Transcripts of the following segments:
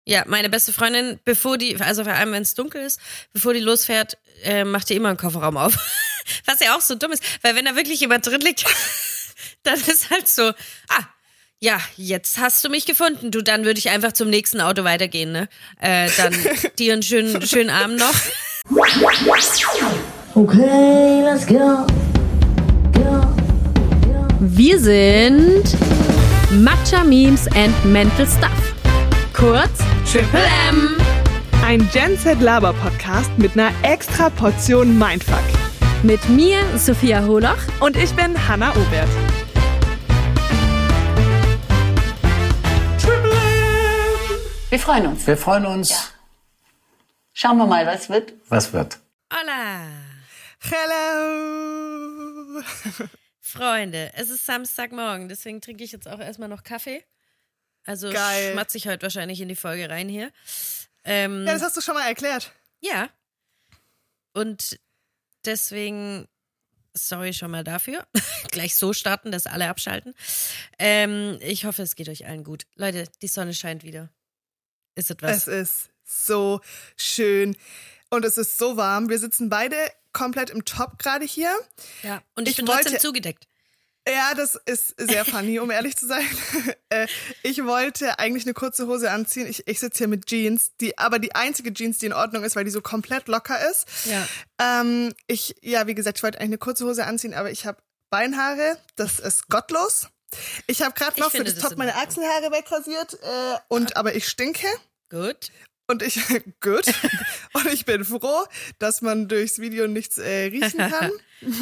Ja, meine beste Freundin, also vor allem wenn es dunkel ist, bevor die losfährt, macht die immer einen Kofferraum auf. Was ja auch so dumm ist, weil wenn da wirklich jemand drin liegt, dann ist halt so, ja, jetzt hast du mich gefunden. Du, dann würde ich einfach zum nächsten Auto weitergehen, ne? Dann dir einen schönen Abend noch. Okay, let's go. Wir sind Matcha Memes and Mental Stuff. Kurz Triple M. Ein Gen Z Laber Podcast mit einer extra Portion Mindfuck. Mit mir, Sophia Holoch. Und ich bin Hannah Obert. Triple M. Wir freuen uns. Wir freuen uns. Ja. Schauen wir mal, was wird. Was wird? Hola. Hello. Freunde, es ist Samstagmorgen, deswegen trinke ich jetzt auch erstmal noch Kaffee. Also schmatze ich heute wahrscheinlich in die Folge rein hier. Ja, das hast du schon mal erklärt. Ja. Und deswegen, sorry schon mal dafür. Gleich so starten, dass alle abschalten. Ich hoffe, es geht euch allen gut. Leute, die Sonne scheint wieder. Ist etwas. Es ist so schön und es ist so warm. Wir sitzen beide komplett im Top gerade hier. Ja, und ich bin trotzdem zugedeckt. Ja, das ist sehr funny, um ehrlich zu sein. Ich wollte eigentlich eine kurze Hose anziehen. Ich sitze hier mit Jeans, aber die einzige Jeans, die in Ordnung ist, weil die so komplett locker ist. Ja. Wie gesagt, ich wollte eigentlich eine kurze Hose anziehen, aber ich habe Beinhaare. Das ist gottlos. Ich habe gerade noch für das Top meine Achselhaare wegrasiert. Aber ich stinke. Gut. Und ich bin froh, dass man durchs Video nichts riechen kann.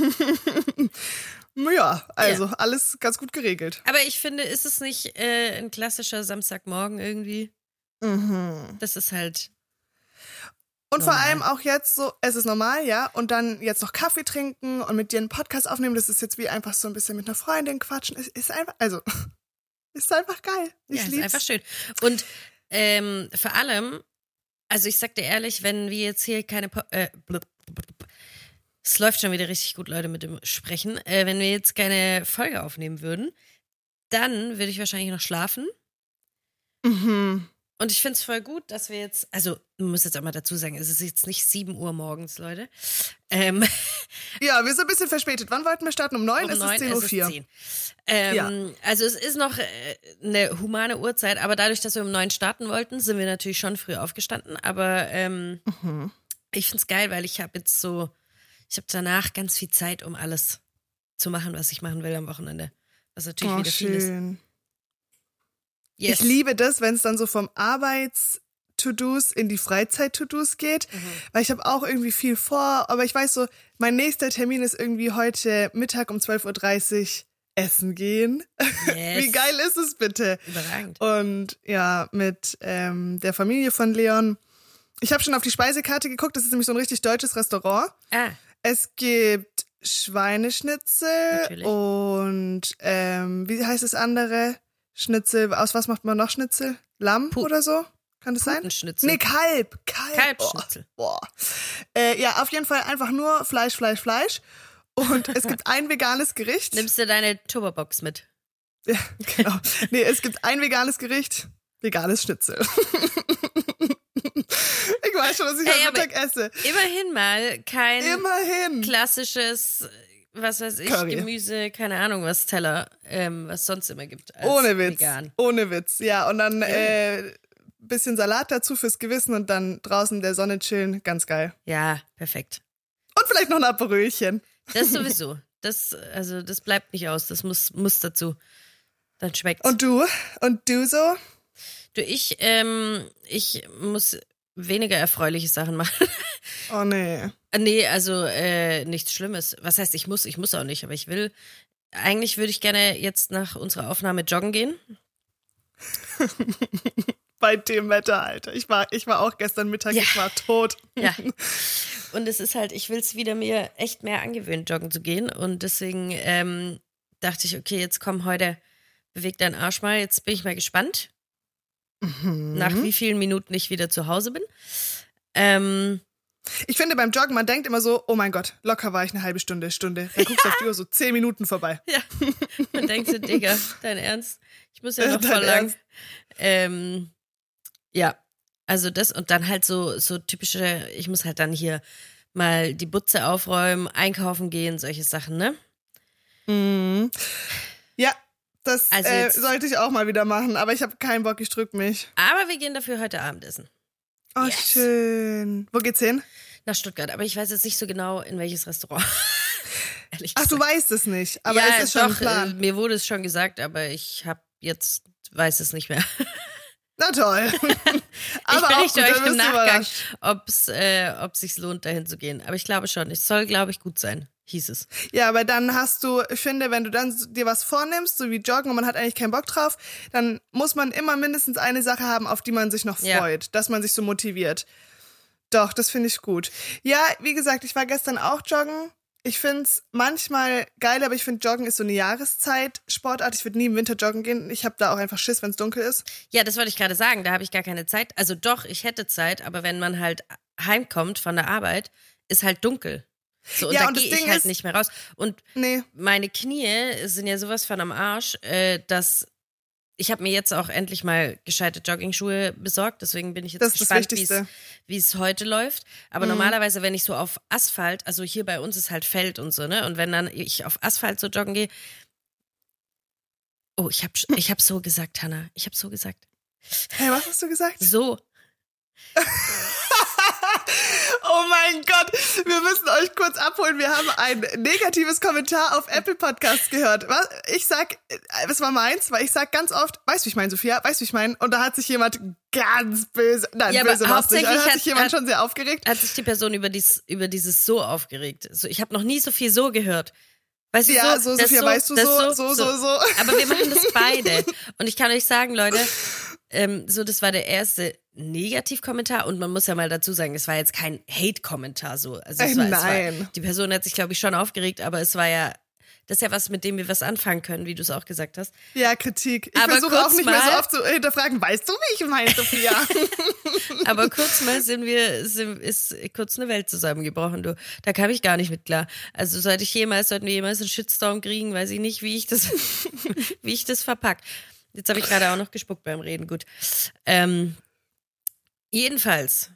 Ja, also alles ganz gut geregelt. Aber ich finde, ist es nicht ein klassischer Samstagmorgen irgendwie? Mhm. Das ist halt und normal. vor allem auch jetzt so, es ist normal, ja, und dann jetzt noch Kaffee trinken und mit dir einen Podcast aufnehmen, das ist jetzt wie einfach so ein bisschen mit einer Freundin quatschen. Ist einfach geil. Ich lieb's. Ist einfach schön. Und vor allem, also ich sag dir ehrlich, wenn wir jetzt hier keine es läuft schon wieder richtig gut, Leute, mit dem Sprechen. Wenn wir jetzt keine Folge aufnehmen würden, dann würde ich wahrscheinlich noch schlafen. Mhm. Und ich finde es voll gut, dass wir jetzt, also man muss jetzt auch mal dazu sagen, es ist jetzt nicht 7 Uhr morgens, Leute. Ja, wir sind ein bisschen verspätet. Wann wollten wir starten? Um 9? Es ist 10:04 Uhr. Also es ist noch eine humane Uhrzeit, aber dadurch, dass wir um 9 starten wollten, sind wir natürlich schon früh aufgestanden. Aber ich finde es geil, weil ich habe danach ganz viel Zeit, um alles zu machen, was ich machen will am Wochenende. Was natürlich wieder viel ist. Yes. Ich liebe das, wenn es dann so vom Arbeits-To-Dos in die Freizeit-To-Dos geht, weil ich habe auch irgendwie viel vor, aber ich weiß so, mein nächster Termin ist irgendwie heute Mittag um 12:30 Uhr essen gehen. Yes. Wie geil ist es bitte? Überragend. Und ja, mit der Familie von Leon. Ich habe schon auf die Speisekarte geguckt, das ist nämlich so ein richtig deutsches Restaurant. Es gibt Schweineschnitzel Natürlich. und wie heißt das andere? Schnitzel, aus was macht man noch Schnitzel? Lamm oder so? Kann das sein? Putenschnitzel. Nee, Kalb. Kalbschnitzel. Boah. Ja, auf jeden Fall einfach nur Fleisch. Und es gibt ein veganes Gericht. Nimmst du deine Turbobox mit? Ja, genau. Nee, es gibt ein veganes Gericht. Veganes Schnitzel. Ich weiß schon, was ich am Mittag esse. Immerhin mal kein klassisches, was weiß ich, Curry. Gemüse, keine Ahnung was, Teller, was sonst immer gibt. Als Ohne Witz. Vegan. Ohne Witz. Ja, und dann bisschen Salat dazu fürs Gewissen und dann draußen in der Sonne chillen. Ganz geil. Ja, perfekt. Und vielleicht noch ein Aperölchen. Das sowieso. Das bleibt nicht aus. Das muss dazu. Dann schmeckt's. Und du? Und du so? Du, ich muss weniger erfreuliche Sachen machen. Oh nee. Nee, also nichts Schlimmes. Was heißt, ich muss auch nicht, aber ich will. Eigentlich würde ich gerne jetzt nach unserer Aufnahme joggen gehen. Bei dem Wetter, Alter. Ich war auch gestern Mittag, ich war tot. Ja. Und es ist halt, ich will es wieder mir echt mehr angewöhnen, joggen zu gehen. Und deswegen dachte ich, okay, jetzt komm, heute beweg deinen Arsch mal. Jetzt bin ich mal gespannt, nach wie vielen Minuten ich wieder zu Hause bin. Ich finde beim Joggen, man denkt immer so, oh mein Gott, locker war ich eine halbe Stunde. Dann guckst du auf die Uhr, so 10 Minuten vorbei. Ja, man denkt so, Digga, dein Ernst? Ich muss ja noch voll lang. Ja, Also das und dann halt so typische, ich muss halt dann hier mal die Butze aufräumen, einkaufen gehen, solche Sachen, ne? Ja, das Also jetzt- sollte ich auch mal wieder machen, aber ich habe keinen Bock, ich drück mich. Aber wir gehen dafür heute Abendessen. Oh, Yes. schön. Wo geht's hin? Nach Stuttgart, aber ich weiß jetzt nicht so genau, in welches Restaurant. Ehrlich Ach, du gesagt. weißt es nicht, aber ja, es ist schon ein doch, Plan. mir wurde es schon gesagt, aber ich weiß es nicht mehr. Na toll. Ich aber auch berichte gut, euch dann im wirst du Nachgang, überrascht. ob sich's lohnt, dahin zu gehen. Aber ich glaube schon. Es soll, glaube ich, gut sein, hieß es. Ja, aber dann hast du, ich finde, wenn du dann dir was vornimmst, so wie Joggen und man hat eigentlich keinen Bock drauf, dann muss man immer mindestens eine Sache haben, auf die man sich noch Ja. freut, dass man sich so motiviert. Doch, das finde ich gut. Ja, wie gesagt, ich war gestern auch joggen. Ich find's manchmal geil, aber ich finde, Joggen ist so eine Jahreszeit-Sportart. Ich würde nie im Winter joggen gehen. Ich habe da auch einfach Schiss, wenn es dunkel ist. Ja, das wollte ich gerade sagen. Da habe ich gar keine Zeit. Also doch, ich hätte Zeit, aber wenn man halt heimkommt von der Arbeit, ist halt dunkel. So, und Ja, da und das gehe ich Ding halt ist- nicht mehr raus. Und Nee. meine Knie sind ja sowas von am Arsch, dass ich habe mir jetzt auch endlich mal gescheite Joggingschuhe besorgt, deswegen bin ich jetzt Das ist das gespannt, Wichtigste. wie es heute läuft. Aber normalerweise, wenn ich so auf Asphalt, also hier bei uns ist halt Feld und so, ne? Und wenn dann ich auf Asphalt so joggen gehe, oh, ich hab so gesagt, Hannah, ich habe so gesagt. Hey, was hast du gesagt? So. Oh mein Gott, wir müssen euch kurz abholen. Wir haben ein negatives Kommentar auf Apple Podcasts gehört. Was? Ich sag, es war meins, weil ich sag ganz oft, weißt du, wie ich meine, Sophia, weißt du, wie ich meine? Und da hat sich jemand ganz böse, nein, Ja, aber böse war's nicht, hauptsächlich hat sich jemand schon sehr aufgeregt. Hat sich die Person über dieses so aufgeregt. So, ich habe noch nie so viel so gehört. Weißt du, Ja, so, so, das Sophia, weißt du, das so. Aber wir machen das beide. Und ich kann euch sagen, Leute, so, das war der erste Negativkommentar und man muss ja mal dazu sagen, es war jetzt kein Hate-Kommentar so. Also es war, Nein. die Person hat sich, glaube ich, schon aufgeregt, aber es war ja, das ist ja was, mit dem wir was anfangen können, wie du es auch gesagt hast. Ja, Kritik. Ich Aber versuche kurz auch nicht mehr so mal- oft zu hinterfragen, weißt du, wie ich meine, Sophia? Aber kurz mal ist kurz eine Welt zusammengebrochen, du. Da kam ich gar nicht mit klar. Also sollten wir jemals einen Shitstorm kriegen, weiß ich nicht, wie ich das verpack. Jetzt habe ich gerade auch noch gespuckt beim Reden, gut. Jedenfalls,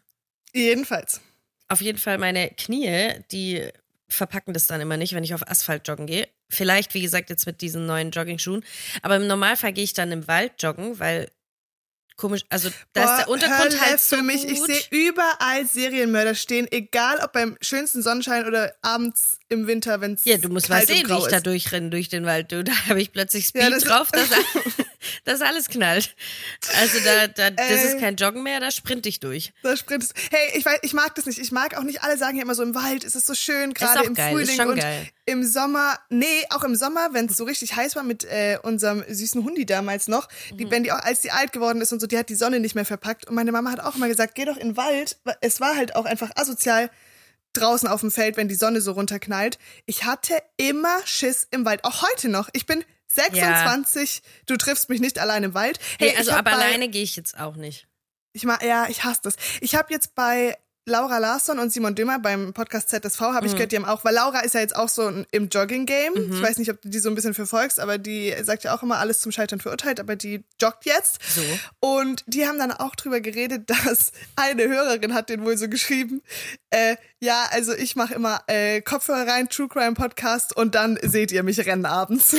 auf jeden Fall meine Knie, die verpacken das dann immer nicht, wenn ich auf Asphalt joggen gehe. Vielleicht, wie gesagt, jetzt mit diesen neuen Jogging-Schuhen. Aber im Normalfall gehe ich dann im Wald joggen, weil komisch, also da ist der Untergrund Hölle halt so für mich. gut. Ich sehe überall Serienmörder stehen, egal ob beim schönsten Sonnenschein oder abends im Winter, wenn es Ja, du musst mal kalt und sehen, wie grau ich da ist. durchrenne durch den Wald. Du, da habe ich plötzlich Speed Ja, das- drauf, dass alles knallt. Also das ist kein Joggen mehr, da sprinte ich durch. Da sprintest. Hey, ich mag das nicht. Ich mag auch nicht, alle sagen ja immer so, im Wald ist es so schön, gerade auch im geil, ist Frühling schon und geil. im Sommer. Nee, auch im Sommer, wenn es so richtig heiß war mit unserem süßen Hundi damals noch, als die alt geworden ist und so, die hat die Sonne nicht mehr verpackt. Und meine Mama hat auch immer gesagt, geh doch in den Wald. Es war halt auch einfach asozial draußen auf dem Feld, wenn die Sonne so runterknallt. Ich hatte immer Schiss im Wald, auch heute noch. Ich bin 26, du triffst mich nicht allein im Wald. Hey, also ich hab aber bei- alleine gehe ich jetzt auch nicht. ich hasse das. Ich habe jetzt bei Laura Larsson und Simon Dömer beim Podcast ZSV, habe ich gehört, die haben auch, weil Laura ist ja jetzt auch so im Jogging-Game. Ich weiß nicht, ob du die so ein bisschen verfolgst, aber die sagt ja auch immer, alles zum Scheitern verurteilt, aber die joggt jetzt. So. Und die haben dann auch drüber geredet, dass eine Hörerin hat den wohl so geschrieben, ja, also ich mache immer Kopfhörer rein, True Crime Podcast und dann seht ihr mich rennen abends.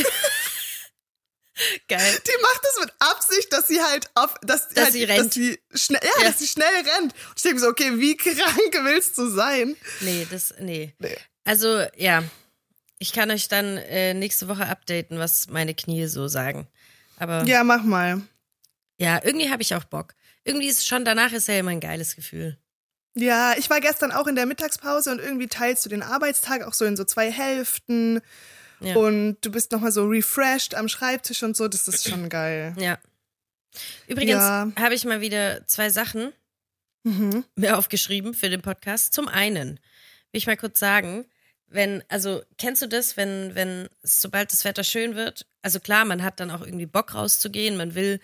Geil. Die macht das mit Absicht, dass sie halt dass sie rennt. dass sie schnell, Ja. dass sie schnell rennt. Und ich denke mir so, okay, wie krank willst du sein? Nee. Nee. Also, ja. Ich kann euch dann nächste Woche updaten, was meine Knie so sagen. Aber Ja, mach mal. ja, irgendwie habe ich auch Bock. Irgendwie ist schon, danach ist ja immer ein geiles Gefühl. Ja, ich war gestern auch in der Mittagspause und irgendwie teilst du den Arbeitstag auch so in so 2 Hälften Ja. und du bist nochmal so refreshed am Schreibtisch und so, das ist schon geil. Ja. Übrigens Ja. habe ich mal wieder 2 Sachen mir aufgeschrieben für den Podcast. Zum einen will ich mal kurz sagen, kennst du das, sobald das Wetter schön wird, also klar, man hat dann auch irgendwie Bock rauszugehen, man will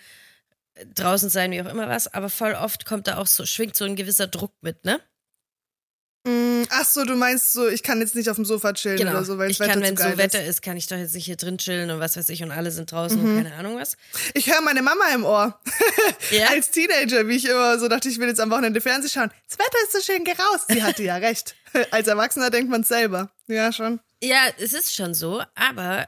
draußen sein, wie auch immer was, aber voll oft kommt da auch schwingt so ein gewisser Druck mit, ne? Ach so, du meinst so, ich kann jetzt nicht auf dem Sofa chillen Genau. oder so, weil Ich das Wetter kann, zu wenn geil so Wetter ist, kann ich doch jetzt nicht hier drin chillen und was weiß ich und alle sind draußen und keine Ahnung was. Ich höre meine Mama im Ohr. Ja? Als Teenager, wie ich immer so dachte, ich will jetzt am Wochenende Fernsehen schauen. Das Wetter ist so schön, geh raus. Sie hatte ja recht. Als Erwachsener denkt man es selber. Ja, schon. Ja, es ist schon so, aber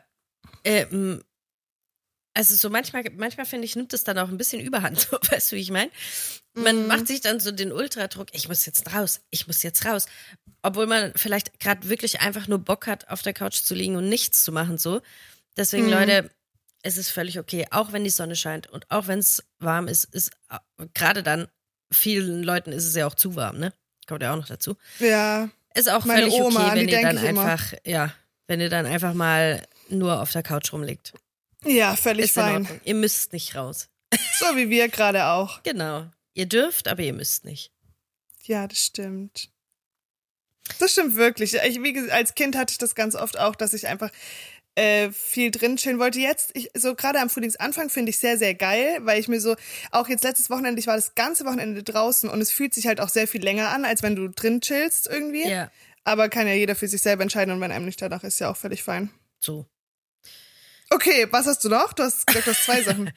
also so manchmal finde ich, nimmt es dann auch ein bisschen Überhand, so, weißt du, wie ich meine? Man macht sich dann so den Ultradruck, ich muss jetzt raus. Obwohl man vielleicht gerade wirklich einfach nur Bock hat, auf der Couch zu liegen und nichts zu machen, so. Deswegen, Leute, es ist völlig okay, auch wenn die Sonne scheint und auch wenn es warm ist gerade dann, vielen Leuten ist es ja auch zu warm, ne? Kommt ja auch noch dazu. Ja. Ist auch Meine völlig Oma, okay, an wenn die ihr dann denk ich immer. einfach, wenn ihr dann einfach mal nur auf der Couch rumliegt. Ja, völlig Ist in fein. Ordnung. Ihr müsst nicht raus. So wie wir gerade auch. Genau. Ihr dürft, aber ihr müsst nicht. Ja, das stimmt. Das stimmt wirklich. Wie gesagt, als Kind hatte ich das ganz oft auch, dass ich einfach viel drin chillen wollte. Jetzt, so gerade am Frühlingsanfang finde ich sehr, sehr geil, weil ich mir so, auch jetzt letztes Wochenende, ich war das ganze Wochenende draußen und es fühlt sich halt auch sehr viel länger an, als wenn du drin chillst irgendwie. Ja. Aber kann ja jeder für sich selber entscheiden und wenn einem nicht danach ist, ja auch völlig fein. So. Okay, was hast du noch? Du hast gesagt, du hast 2 Sachen.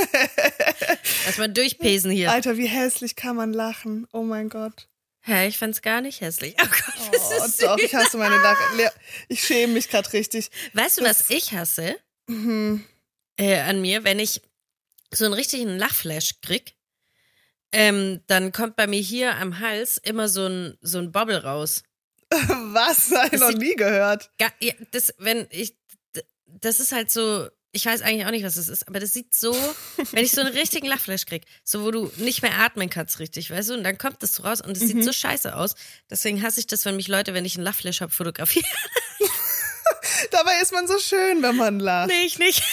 Erstmal durchpesen hier. Alter, wie hässlich kann man lachen? Oh mein Gott. Hä, ich fand's gar nicht hässlich. Oh Gott, das Oh, ist doch, ich hasse meine Lache. Ich schäme mich gerade richtig. Weißt du, was ich hasse an mir, wenn ich so einen richtigen Lachflash krieg, dann kommt bei mir hier am Hals immer so ein Bobble raus. Was? Habe ich noch sieht- nie gehört. Ja, das ist halt so, ich weiß eigentlich auch nicht, was das ist, aber das sieht so, wenn ich so einen richtigen Lachflash krieg, so wo du nicht mehr atmen kannst richtig, weißt du, und dann kommt das so raus und es sieht so scheiße aus. Deswegen hasse ich das, wenn mich Leute, wenn ich einen Lachflash habe, fotografieren. Dabei ist man so schön, wenn man lacht. Nee, ich nicht.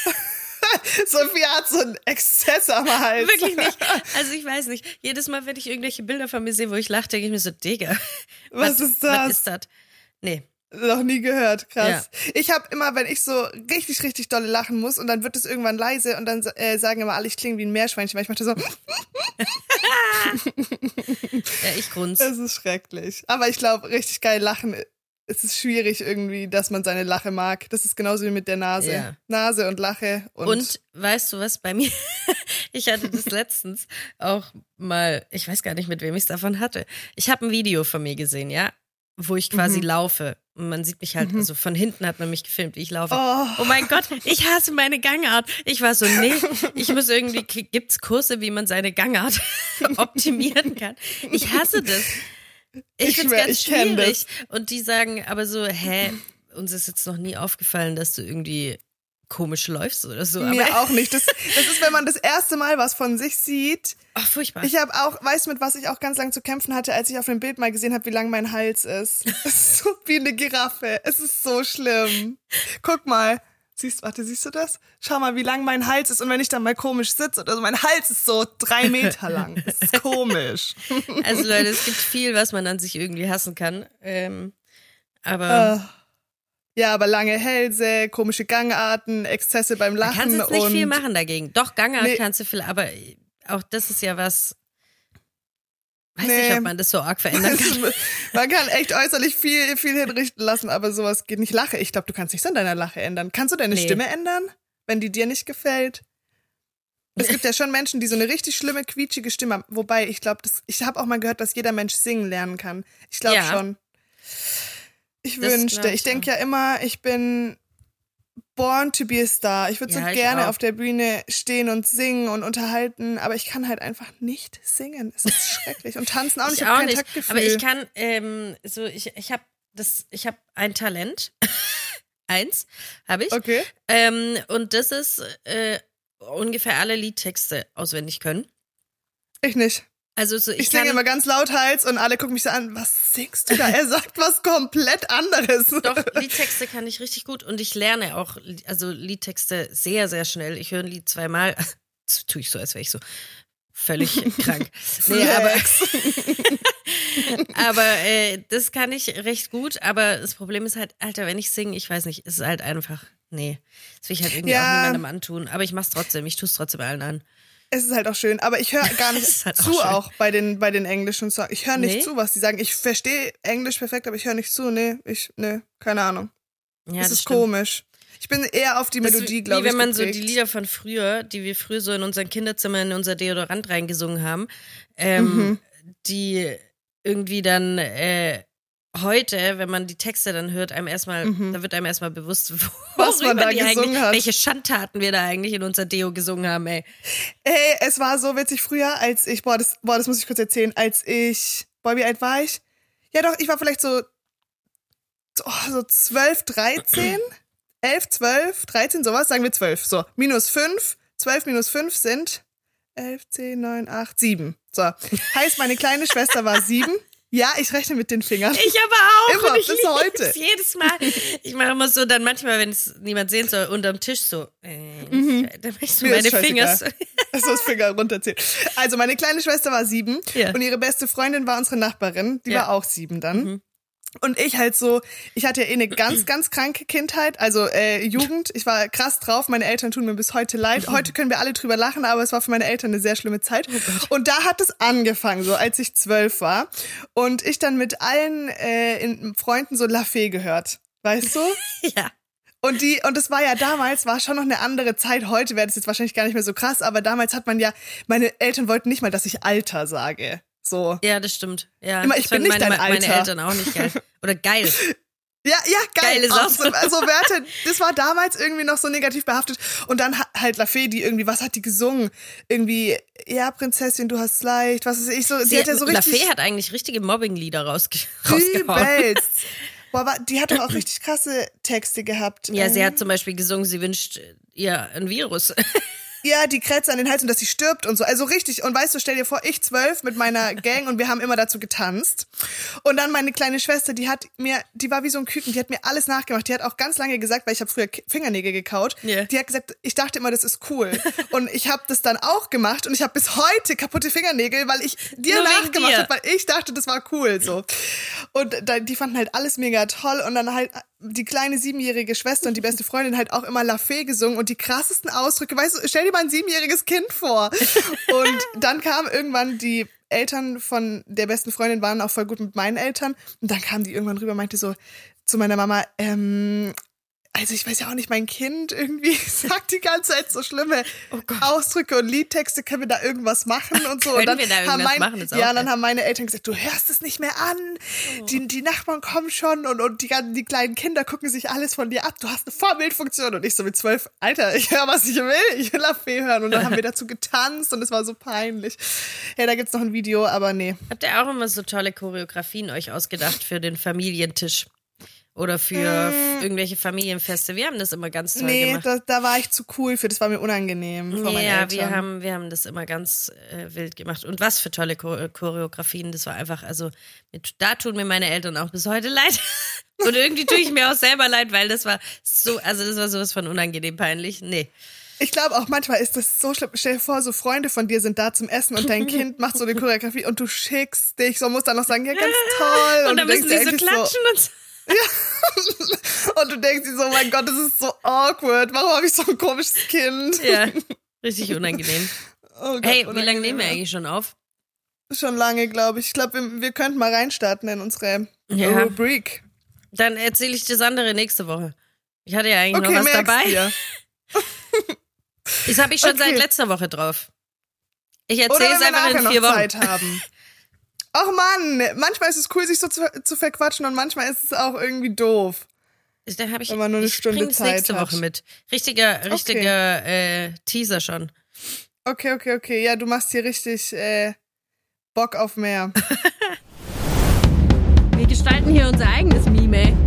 Sophia hat so einen Exzess am Hals. Wirklich nicht. Also ich weiß nicht. Jedes Mal, wenn ich irgendwelche Bilder von mir sehe, wo ich lache, denke ich mir so, Digga. Was ist das? Was ist das? Nee. Noch nie gehört, krass. Ja. Ich habe immer, wenn ich so richtig, richtig dolle lachen muss und dann wird es irgendwann leise und dann sagen immer alle, ich klinge wie ein Meerschweinchen, weil ich mache so. Ja, ich grunz. Das ist schrecklich. Aber ich glaube, richtig geil lachen, es ist schwierig irgendwie, dass man seine Lache mag. Das ist genauso wie mit der Nase. Ja. Nase und Lache. Und weißt du was bei mir? Ich hatte das letztens auch mal, ich weiß gar nicht, mit wem ich es davon hatte. Ich habe ein Video von mir gesehen, ja, wo ich quasi laufe. Und man sieht mich halt, also von hinten hat man mich gefilmt, wie ich laufe. Oh mein Gott, ich hasse meine Gangart. Ich war so, nee, ich muss irgendwie, gibt's Kurse, wie man seine Gangart optimieren kann? Ich hasse das. Ich finde es ganz schwierig. Und die sagen aber so, uns ist jetzt noch nie aufgefallen, dass du irgendwie komisch läufst oder so. Mir aber auch nicht. Das ist, wenn man das erste Mal was von sich sieht. Ach, furchtbar. Ich habe auch, weißt du, mit was ich auch ganz lang zu kämpfen hatte, als ich auf dem Bild mal gesehen habe, wie lang mein Hals ist. Es ist so wie eine Giraffe. Es ist so schlimm. Guck mal. Siehst du das? Schau mal, wie lang mein Hals ist. Und wenn ich dann mal komisch sitze oder so, mein Hals ist so 3 Meter lang. Das ist komisch. Also Leute, es gibt viel, was man an sich irgendwie hassen kann. Aber ja, aber lange Hälse, komische Gangarten, Exzesse beim Lachen. kannst jetzt nicht und viel machen dagegen. Doch, Gangart kannst du viel, aber auch das ist ja was, weiß nicht, ob man das so arg verändern kann. Man kann echt äußerlich viel hinrichten lassen, aber sowas geht nicht. Lache. Ich glaube, du kannst nichts an deiner Lache ändern. Kannst du deine Stimme ändern, wenn die dir nicht gefällt? Es gibt ja schon Menschen, die so eine richtig schlimme, quietschige Stimme haben. Wobei, ich glaube, ich habe auch mal gehört, dass jeder Mensch singen lernen kann. Ich glaube schon. Ich wünschte. Ich denke ja immer, ich bin born to be a star. Ich würde so gerne auf der Bühne stehen und singen und unterhalten, aber ich kann halt einfach nicht singen. Es ist schrecklich. Und tanzen auch nicht. Ich habe kein Taktgefühl. Aber ich kann, ich habe ein Talent. Eins habe ich. Okay. Und das ist ungefähr alle Liedtexte auswendig können. Ich nicht. Also so, ich singe immer ganz lauthals und alle gucken mich so an, was singst du da? Er sagt was komplett anderes. Doch, Liedtexte kann ich richtig gut und ich lerne auch Liedtexte sehr, sehr schnell. Ich höre ein Lied 2-mal, das tue ich so, als wäre ich so völlig krank. Nee, aber das kann ich recht gut, aber das Problem ist halt, Alter, wenn ich singe, ich weiß nicht, es ist halt einfach, das will ich halt irgendwie auch niemandem antun, aber ich mach's trotzdem, ich tue es trotzdem allen an. Es ist halt auch schön, aber ich höre gar nicht ist halt auch zu schön. auch bei den englischen Songs. Ich höre nicht Nee? zu, was die sagen. Ich verstehe Englisch perfekt, aber ich höre nicht zu. Nee, keine Ahnung. Ja, Es das ist stimmt. komisch. Ich bin eher auf die Das ist Melodie, glaube wie ich, wenn man so geprägt. die Lieder von früher, die wir früher so in unseren Kinderzimmern in unser Deodorant reingesungen haben, die irgendwie dann heute, wenn man die Texte dann hört, da wird einem erstmal bewusst, Was man worüber da die gesungen eigentlich, hat. welche Schandtaten wir da eigentlich in unser Deo gesungen haben, ey. Ey, es war so witzig früher, als ich, das muss ich kurz erzählen, wie alt war ich? Ja doch, ich war vielleicht so 12, 13, 11, 12, 13, sowas, sagen wir 12. So, minus 5, 12 minus 5 sind 11, 10, 9, 8, 7. So, heißt, meine kleine Schwester war 7. Ja, ich rechne mit den Fingern. Ich aber auch. Immer, und ich bis lieb's heute. jedes Mal. Ich mache immer so dann manchmal, wenn es niemand sehen soll, unterm Tisch so. Dann mache ich so Mir ist meine Finger scheißegal. so. Also das Finger runterzählen. Also meine kleine Schwester war 7 Ja. und ihre beste Freundin war unsere Nachbarin, die Ja. war auch 7 dann. Und ich halt so, ich hatte ja eine ganz, ganz kranke Kindheit, also Jugend. Ich war krass drauf, meine Eltern tun mir bis heute leid. Heute können wir alle drüber lachen, aber es war für meine Eltern eine sehr schlimme Zeit. Und da hat es angefangen, so als ich 12 war. Und ich dann mit allen Freunden so La Fee gehört, weißt du? Ja. Und das war ja damals, war schon noch eine andere Zeit. Heute wäre das jetzt wahrscheinlich gar nicht mehr so krass, aber damals hat man ja, meine Eltern wollten nicht mal, dass ich Alter sage. So. Ja, das stimmt. Ja, Immer, ich das bin fanden nicht dein meine Alter. Eltern auch nicht geil. Oder geil. Ja, geil. Geil ist auch so. Also Wörter, das war damals irgendwie noch so negativ behaftet. Und dann halt La Fee, die irgendwie, was hat die gesungen? Irgendwie, ja, Prinzessin, du hast leicht, was weiß ich, so, die hat ja so La richtig Fee hat eigentlich richtige Mobbing-Lieder rausgehauen. übelst. Boah, aber die hat doch auch richtig krasse Texte gehabt. Ja, sie hat zum Beispiel gesungen, sie wünscht ihr ein Virus. Ja, die Krätze an den Hals und dass sie stirbt und so. Also richtig. Und weißt du, stell dir vor, ich 12 mit meiner Gang und wir haben immer dazu getanzt. Und dann meine kleine Schwester, die war wie so ein Küken, die hat mir alles nachgemacht. Die hat auch ganz lange gesagt, weil ich habe früher Fingernägel gekaut. Yeah. Die hat gesagt, ich dachte immer, das ist cool. Und ich habe das dann auch gemacht und ich habe bis heute kaputte Fingernägel, weil ich dir Nur wegen nachgemacht dir. habe, weil ich dachte, das war cool so. Und die fanden halt alles mega toll und dann halt die kleine 7-jährige Schwester und die beste Freundin halt auch immer La Fee gesungen und die krassesten Ausdrücke, weißt du, stell dir mal ein 7-jähriges Kind vor. Und dann kam irgendwann die Eltern von der besten Freundin waren auch voll gut mit meinen Eltern und dann kam die irgendwann rüber und meinte so zu meiner Mama, also ich weiß ja auch nicht, mein Kind irgendwie sagt die ganze Zeit so schlimme Ausdrücke und Liedtexte, können wir da irgendwas machen und so. Können und dann wir da haben irgendwas machen? Ist auch dann geil. haben meine Eltern gesagt, du hörst es nicht mehr an, die Nachbarn kommen schon und die kleinen Kinder gucken sich alles von dir ab, du hast eine Vorbildfunktion und ich so mit 12, Alter, ich höre, was ich will, ich will La Fee hören und dann haben wir dazu getanzt und es war so peinlich. Ja, da gibt's noch ein Video, aber nee. Habt ihr auch immer so tolle Choreografien euch ausgedacht für den Familientisch? Oder für irgendwelche Familienfeste? Wir haben das immer ganz toll Nee, gemacht. da war ich zu cool für, das war mir unangenehm von meinen Ja, Eltern. wir haben das immer ganz wild gemacht. Und was für tolle Choreografien. Das war einfach, also da tun mir meine Eltern auch bis heute leid. Und irgendwie tue ich mir auch selber leid, weil das war sowas von unangenehm peinlich. Nee. Ich glaube auch manchmal ist das so schlimm. Stell dir vor, so Freunde von dir sind da zum Essen und dein Kind macht so eine Choreografie und du schickst dich, so musst dann noch sagen, ja, ganz toll. Und dann du müssen die denkst so dir eigentlich klatschen und so. Und du denkst dir so, mein Gott, das ist so awkward. Warum habe ich so ein komisches Kind? Ja, richtig unangenehm. Oh Gott, Hey, wie unangenehm, lange nehmen wir ja. eigentlich schon auf? Schon lange, glaube ich. Ich glaube, wir könnten mal reinstarten in unsere Ja. Rubrik. Dann erzähle ich das andere nächste Woche. Ich hatte ja eigentlich Okay, noch was merkst dabei. dir. Das habe ich schon Okay. seit letzter Woche drauf. Ich Oder erzähle wenn es wir einfach nachher in noch 4 Wochen. Zeit haben. Ach Mann, manchmal ist es cool, sich so zu verquatschen und manchmal ist es auch irgendwie doof. Dann habe ich, Wenn man nur eine ich Stunde bring's Zeit nächste hat. Woche mit. Richtiger Teaser schon. Okay. Ja, du machst hier richtig Bock auf mehr. Wir gestalten hier unser eigenes Meme, ey.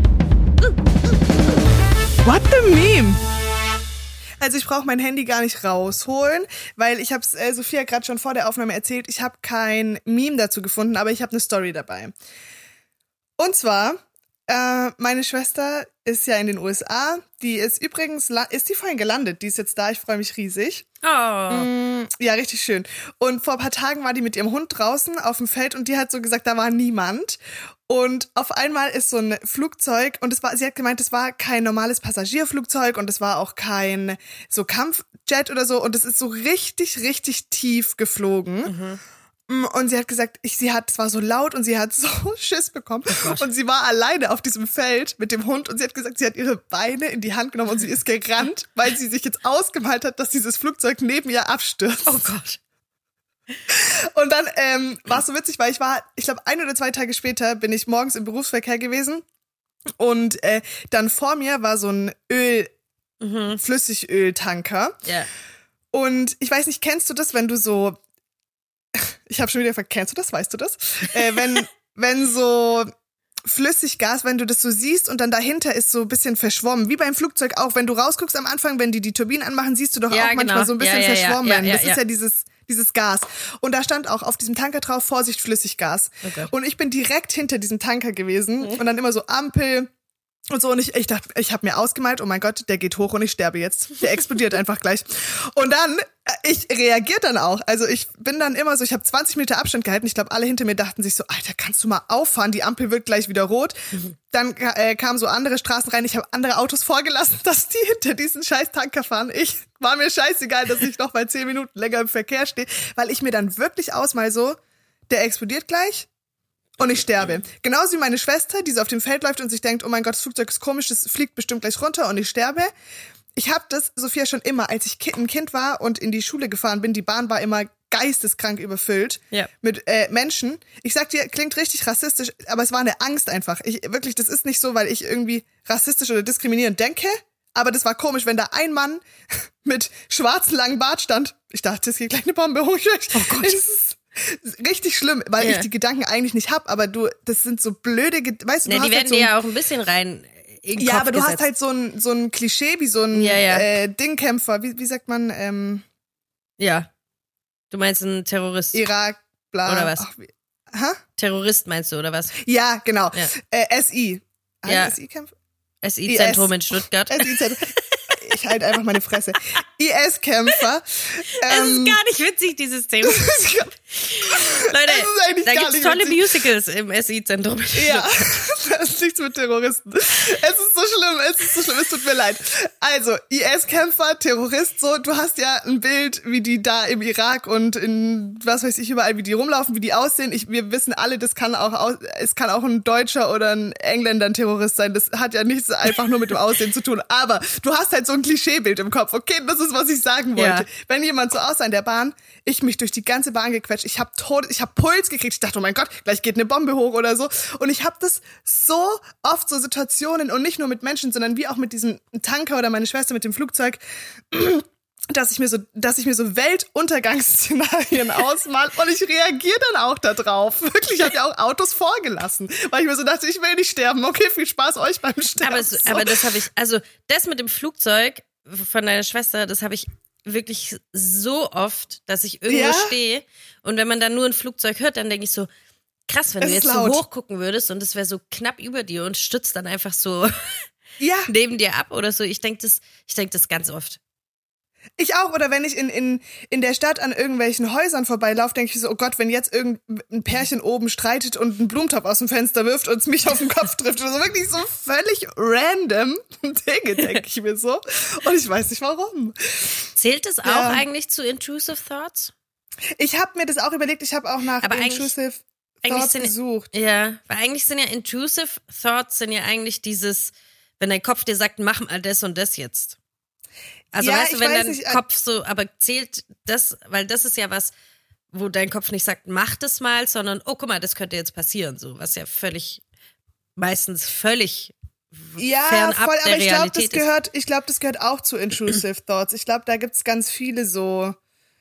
What the meme? Also ich brauche mein Handy gar nicht rausholen, weil ich habe es Sophia gerade schon vor der Aufnahme erzählt, ich habe kein Meme dazu gefunden, aber ich habe eine Story dabei. Und zwar Meine Schwester ist ja in den USA. Die ist übrigens, ist die vorhin gelandet? Die ist jetzt da, ich freue mich riesig. Oh. Ja, richtig schön. Und vor ein paar Tagen war die mit ihrem Hund draußen auf dem Feld und die hat so gesagt, da war niemand. Und auf einmal ist so ein Flugzeug und sie hat gemeint, es war kein normales Passagierflugzeug und es war auch kein so Kampfjet oder so und es ist so richtig, richtig tief geflogen. Und sie hat gesagt, es war so laut und sie hat so Schiss bekommen. Und sie war alleine auf diesem Feld mit dem Hund und sie hat gesagt, sie hat ihre Beine in die Hand genommen und sie ist gerannt, weil sie sich jetzt ausgemalt hat, dass dieses Flugzeug neben ihr abstürzt. Oh Gott. Und dann war es so witzig, weil ich glaube 1 oder 2 Tage später bin ich morgens im Berufsverkehr gewesen und dann vor mir war so ein Flüssigöltanker. Ja. Und ich weiß nicht, kennst du das, wenn du so, ich habe schon wieder gefragt, kennst du das, weißt du das? Wenn so Flüssiggas, wenn du das so siehst und dann dahinter ist so ein bisschen verschwommen, wie beim Flugzeug auch, wenn du rausguckst am Anfang, wenn die Turbinen anmachen, siehst du doch auch manchmal so ein bisschen verschwommen. Das ist ja dieses Gas. Und da stand auch auf diesem Tanker drauf, Vorsicht, Flüssiggas. Okay. Und ich bin direkt hinter diesem Tanker gewesen und dann immer so Ampel und so. Und ich dachte, ich habe mir ausgemalt, oh mein Gott, der geht hoch und ich sterbe jetzt. Der explodiert einfach gleich. Und dann, ich reagiere dann auch. Also ich bin dann immer so, ich habe 20 Meter Abstand gehalten. Ich glaube, alle hinter mir dachten sich so, Alter, kannst du mal auffahren? Die Ampel wird gleich wieder rot. Dann kamen so andere Straßen rein. Ich habe andere Autos vorgelassen, dass die hinter diesen scheiß Tanker fahren. War mir scheißegal, dass ich noch mal 10 Minuten länger im Verkehr stehe, weil ich mir dann wirklich ausmal so, der explodiert gleich und ich sterbe. Genauso wie meine Schwester, die so auf dem Feld läuft und sich denkt, oh mein Gott, das Flugzeug ist komisch, das fliegt bestimmt gleich runter und ich sterbe. Ich habe das, Sophia, schon immer, als ich ein Kind war und in die Schule gefahren bin, die Bahn war immer geisteskrank überfüllt mit Menschen. Ich sag dir, klingt richtig rassistisch, aber es war eine Angst einfach. Wirklich, das ist nicht so, weil ich irgendwie rassistisch oder diskriminierend denke, aber das war komisch, wenn da ein Mann mit schwarzen langen Bart stand. Ich dachte, es geht gleich eine Bombe hoch. Oh Gott. Das ist richtig schlimm, weil ich die Gedanken eigentlich nicht hab, aber das sind so blöde, weißt du, die hast werden halt so dir ja auch ein bisschen rein in den Kopf aber du gesetzt. hast halt so ein Klischee, wie so ein Dingkämpfer, wie sagt man, ja. Du meinst einen Terrorist. Irak, bla. Oder was? Ach, Terrorist meinst du, oder was? Ja, genau. Ja. SI. Ja. SI-Kämpfer? SI-Zentrum in Stuttgart. SI-Zentrum. Ich halte einfach meine Fresse. IS-Kämpfer. Es ist gar nicht witzig, dieses Thema. Leute, da gibt's tolle witzig. Musicals im SI-Zentrum. Ja, das ist nichts mit Terroristen. Es ist so schlimm, es tut mir leid. Also, IS-Kämpfer, Terrorist, so, du hast ja ein Bild, wie die da im Irak und in, was weiß ich, überall, wie die rumlaufen, wie die aussehen. Wir wissen alle, es kann auch ein Deutscher oder ein Engländer ein Terrorist sein. Das hat ja nichts einfach nur mit dem Aussehen zu tun. Aber du hast halt so ein Klischeebild im Kopf. Okay, das ist, was ich sagen wollte. Ja. Wenn jemand so aussah in der Bahn, ich mich durch die ganze Bahn gequetscht, ich hab Puls gekriegt, ich dachte, oh mein Gott, gleich geht eine Bombe hoch oder so. Und ich habe das so oft, so Situationen und nicht nur mit Menschen, sondern wie auch mit diesem Tanker oder meine Schwester mit dem Flugzeug, dass ich mir so Weltuntergangsszenarien ausmal und ich reagiere dann auch da drauf. Wirklich, ich habe ja auch Autos vorgelassen, weil ich mir so dachte, ich will nicht sterben. Okay, viel Spaß euch beim Sterben. Aber das habe ich, also das mit dem Flugzeug von deiner Schwester, das habe ich wirklich so oft, dass ich irgendwo stehe und wenn man dann nur ein Flugzeug hört, dann denke ich so, krass, wenn du jetzt laut so hochgucken würdest und es wäre so knapp über dir und stützt dann einfach so neben dir ab oder so. Ich denke das ganz oft. Ich auch, oder wenn ich in der Stadt an irgendwelchen Häusern vorbeilaufe, denke ich so, oh Gott, wenn jetzt irgendein Pärchen oben streitet und einen Blumentopf aus dem Fenster wirft und es mich auf den Kopf trifft oder so, wirklich so völlig random Dinge, denke ich mir so. Und ich weiß nicht warum. Zählt es auch eigentlich zu Intrusive Thoughts? Ich habe mir das auch überlegt, ich habe auch nach Intrusive Thoughts gesucht. Ja, weil eigentlich sind ja Intrusive Thoughts sind ja eigentlich dieses, wenn dein Kopf dir sagt, mach mal das und das jetzt. Also weißt du, wenn dein Kopf so, aber zählt das, weil das ist ja was, wo dein Kopf nicht sagt, mach das mal, sondern, oh, guck mal, das könnte jetzt passieren, so, was ja meistens völlig fernab voll, der aber Realität ich glaube, das gehört auch zu Intrusive Thoughts. Ich glaube, da gibt's ganz viele so,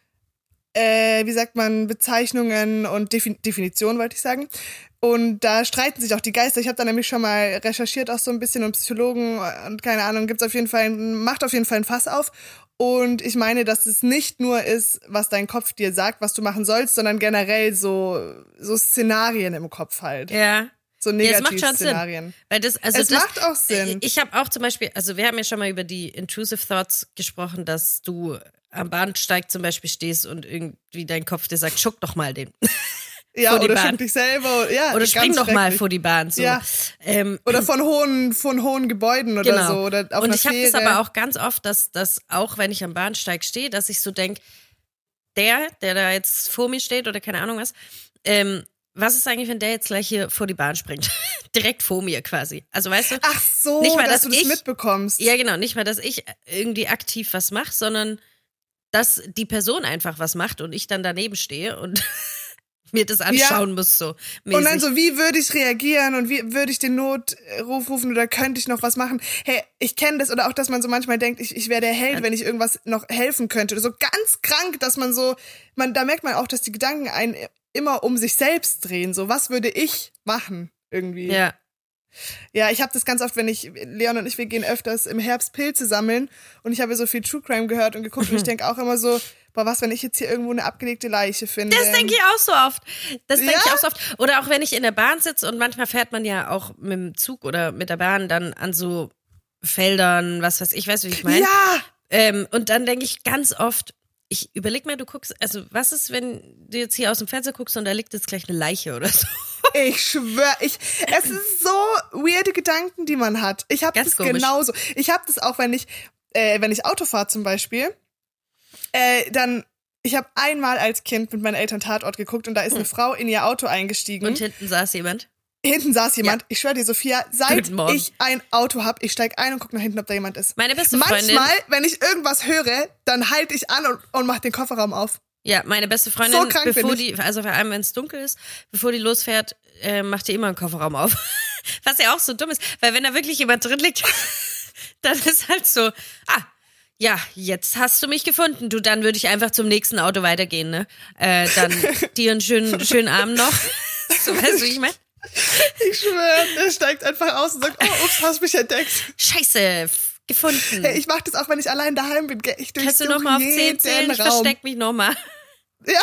wie sagt man, Bezeichnungen und Definitionen, wollte ich sagen. Und da streiten sich auch die Geister. Ich habe da nämlich schon mal recherchiert, auch so ein bisschen, und Psychologen und keine Ahnung, macht auf jeden Fall ein Fass auf. Und ich meine, dass es nicht nur ist, was dein Kopf dir sagt, was du machen sollst, sondern generell so Szenarien im Kopf halt. Ja. So Ja, es macht schon Sinn. Negativ-Szenarien. Weil Es macht auch Sinn. Ich habe auch zum Beispiel, also wir haben ja schon mal über die Intrusive Thoughts gesprochen, dass du am Bahnsteig zum Beispiel stehst und irgendwie dein Kopf dir sagt, schuck doch mal den. Ja, vor die oder Bahn. schuck dich selber. Ja, Oder spring ganz doch mal schrecklich. vor die Bahn. So. Ja. Oder von hohen Gebäuden oder Genau. so. Oder auf und einer ich habe das Fähre. aber auch ganz oft, dass auch wenn ich am Bahnsteig stehe, dass ich so denk, der da jetzt vor mir steht oder keine Ahnung was ist eigentlich, wenn der jetzt gleich hier vor die Bahn springt? Direkt vor mir quasi. Also weißt du, Ach so, nicht mal, dass dass du das ich- mitbekommst. ja genau, nicht mal, dass ich irgendwie aktiv was mache, sondern dass die Person einfach was macht und ich dann daneben stehe und mir das anschauen muss so mäßig. Und dann so, wie würde ich reagieren und wie würde ich den Notruf rufen oder könnte ich noch was machen? Hey, ich kenne das. Oder auch, dass man so manchmal denkt, ich wäre der Held, wenn ich irgendwas noch helfen könnte. Oder so ganz krank, dass man so, da merkt man auch, dass die Gedanken einen immer um sich selbst drehen. So, was würde ich machen irgendwie? Ja. Ja, ich habe das ganz oft, Leon und ich, wir gehen öfters im Herbst Pilze sammeln und ich habe ja so viel True Crime gehört und geguckt und ich denke auch immer so, boah, was, wenn ich jetzt hier irgendwo eine abgelegte Leiche finde? Das denke ich auch so oft. Das denke Ja? ich auch so oft. Oder auch wenn ich in der Bahn sitze und manchmal fährt man ja auch mit dem Zug oder mit der Bahn dann an so Feldern, was weiß ich, weißt du, wie ich meine? Ja! Und dann denke ich ganz oft, ich überleg mal, du guckst, also was ist, wenn du jetzt hier aus dem Fenster guckst und da liegt jetzt gleich eine Leiche oder so? Ich schwör, es ist so weirde Gedanken, die man hat. Ich habe Ganz das komisch. genauso. Ich habe das auch, wenn ich Auto fahre zum Beispiel, ich habe einmal als Kind mit meinen Eltern Tatort geguckt und da ist eine Frau in ihr Auto eingestiegen. Und hinten saß jemand. Hinten saß jemand. Ja. Ich schwöre dir, Sophia, seit Guten Morgen. ich ein Auto habe, ich steig ein und guck nach hinten, ob da jemand ist. Meine beste Freundin. Manchmal, wenn ich irgendwas höre, dann halte ich an und mach den Kofferraum auf. Ja, meine beste Freundin, So krank bevor bin die, also vor allem wenn es dunkel ist, bevor die losfährt, macht die immer einen Kofferraum auf. Was ja auch so dumm ist, weil wenn da wirklich jemand drin liegt, dann ist halt so, ja, jetzt hast du mich gefunden, du, dann würde ich einfach zum nächsten Auto weitergehen, ne? Dann dir einen schönen Abend noch. So, weißt du, wie ich meine? Ich schwöre, der steigt einfach aus und sagt, oh, ups, hast mich entdeckt. Scheiße, gefunden. Hey, ich mach das auch, wenn ich allein daheim bin. Ich Kannst du noch mal auf 10 zählen? Ich versteck mich noch mal. Ja.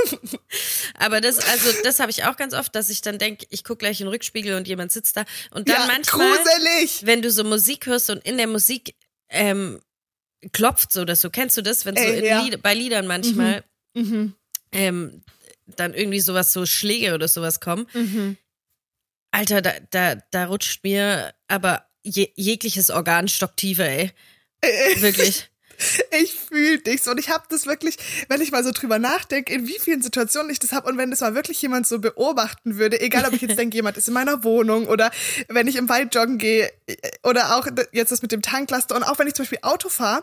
Aber das habe ich auch ganz oft, dass ich dann denke, ich gucke gleich in den Rückspiegel und jemand sitzt da. Und dann Ja, manchmal, gruselig. wenn du so Musik hörst und in der Musik klopft so oder so, kennst du das? Wenn so ja. bei Liedern manchmal dann irgendwie sowas, so Schläge oder sowas kommen. Alter, da rutscht mir aber jegliches Organ stocktiefer, ey. Wirklich. Ich fühle dich so. Und ich habe das wirklich, wenn ich mal so drüber nachdenke, in wie vielen Situationen ich das habe und wenn das mal wirklich jemand so beobachten würde, egal ob ich jetzt denke, jemand ist in meiner Wohnung oder wenn ich im Wald joggen gehe oder auch jetzt das mit dem Tanklaster und auch wenn ich zum Beispiel Auto fahre.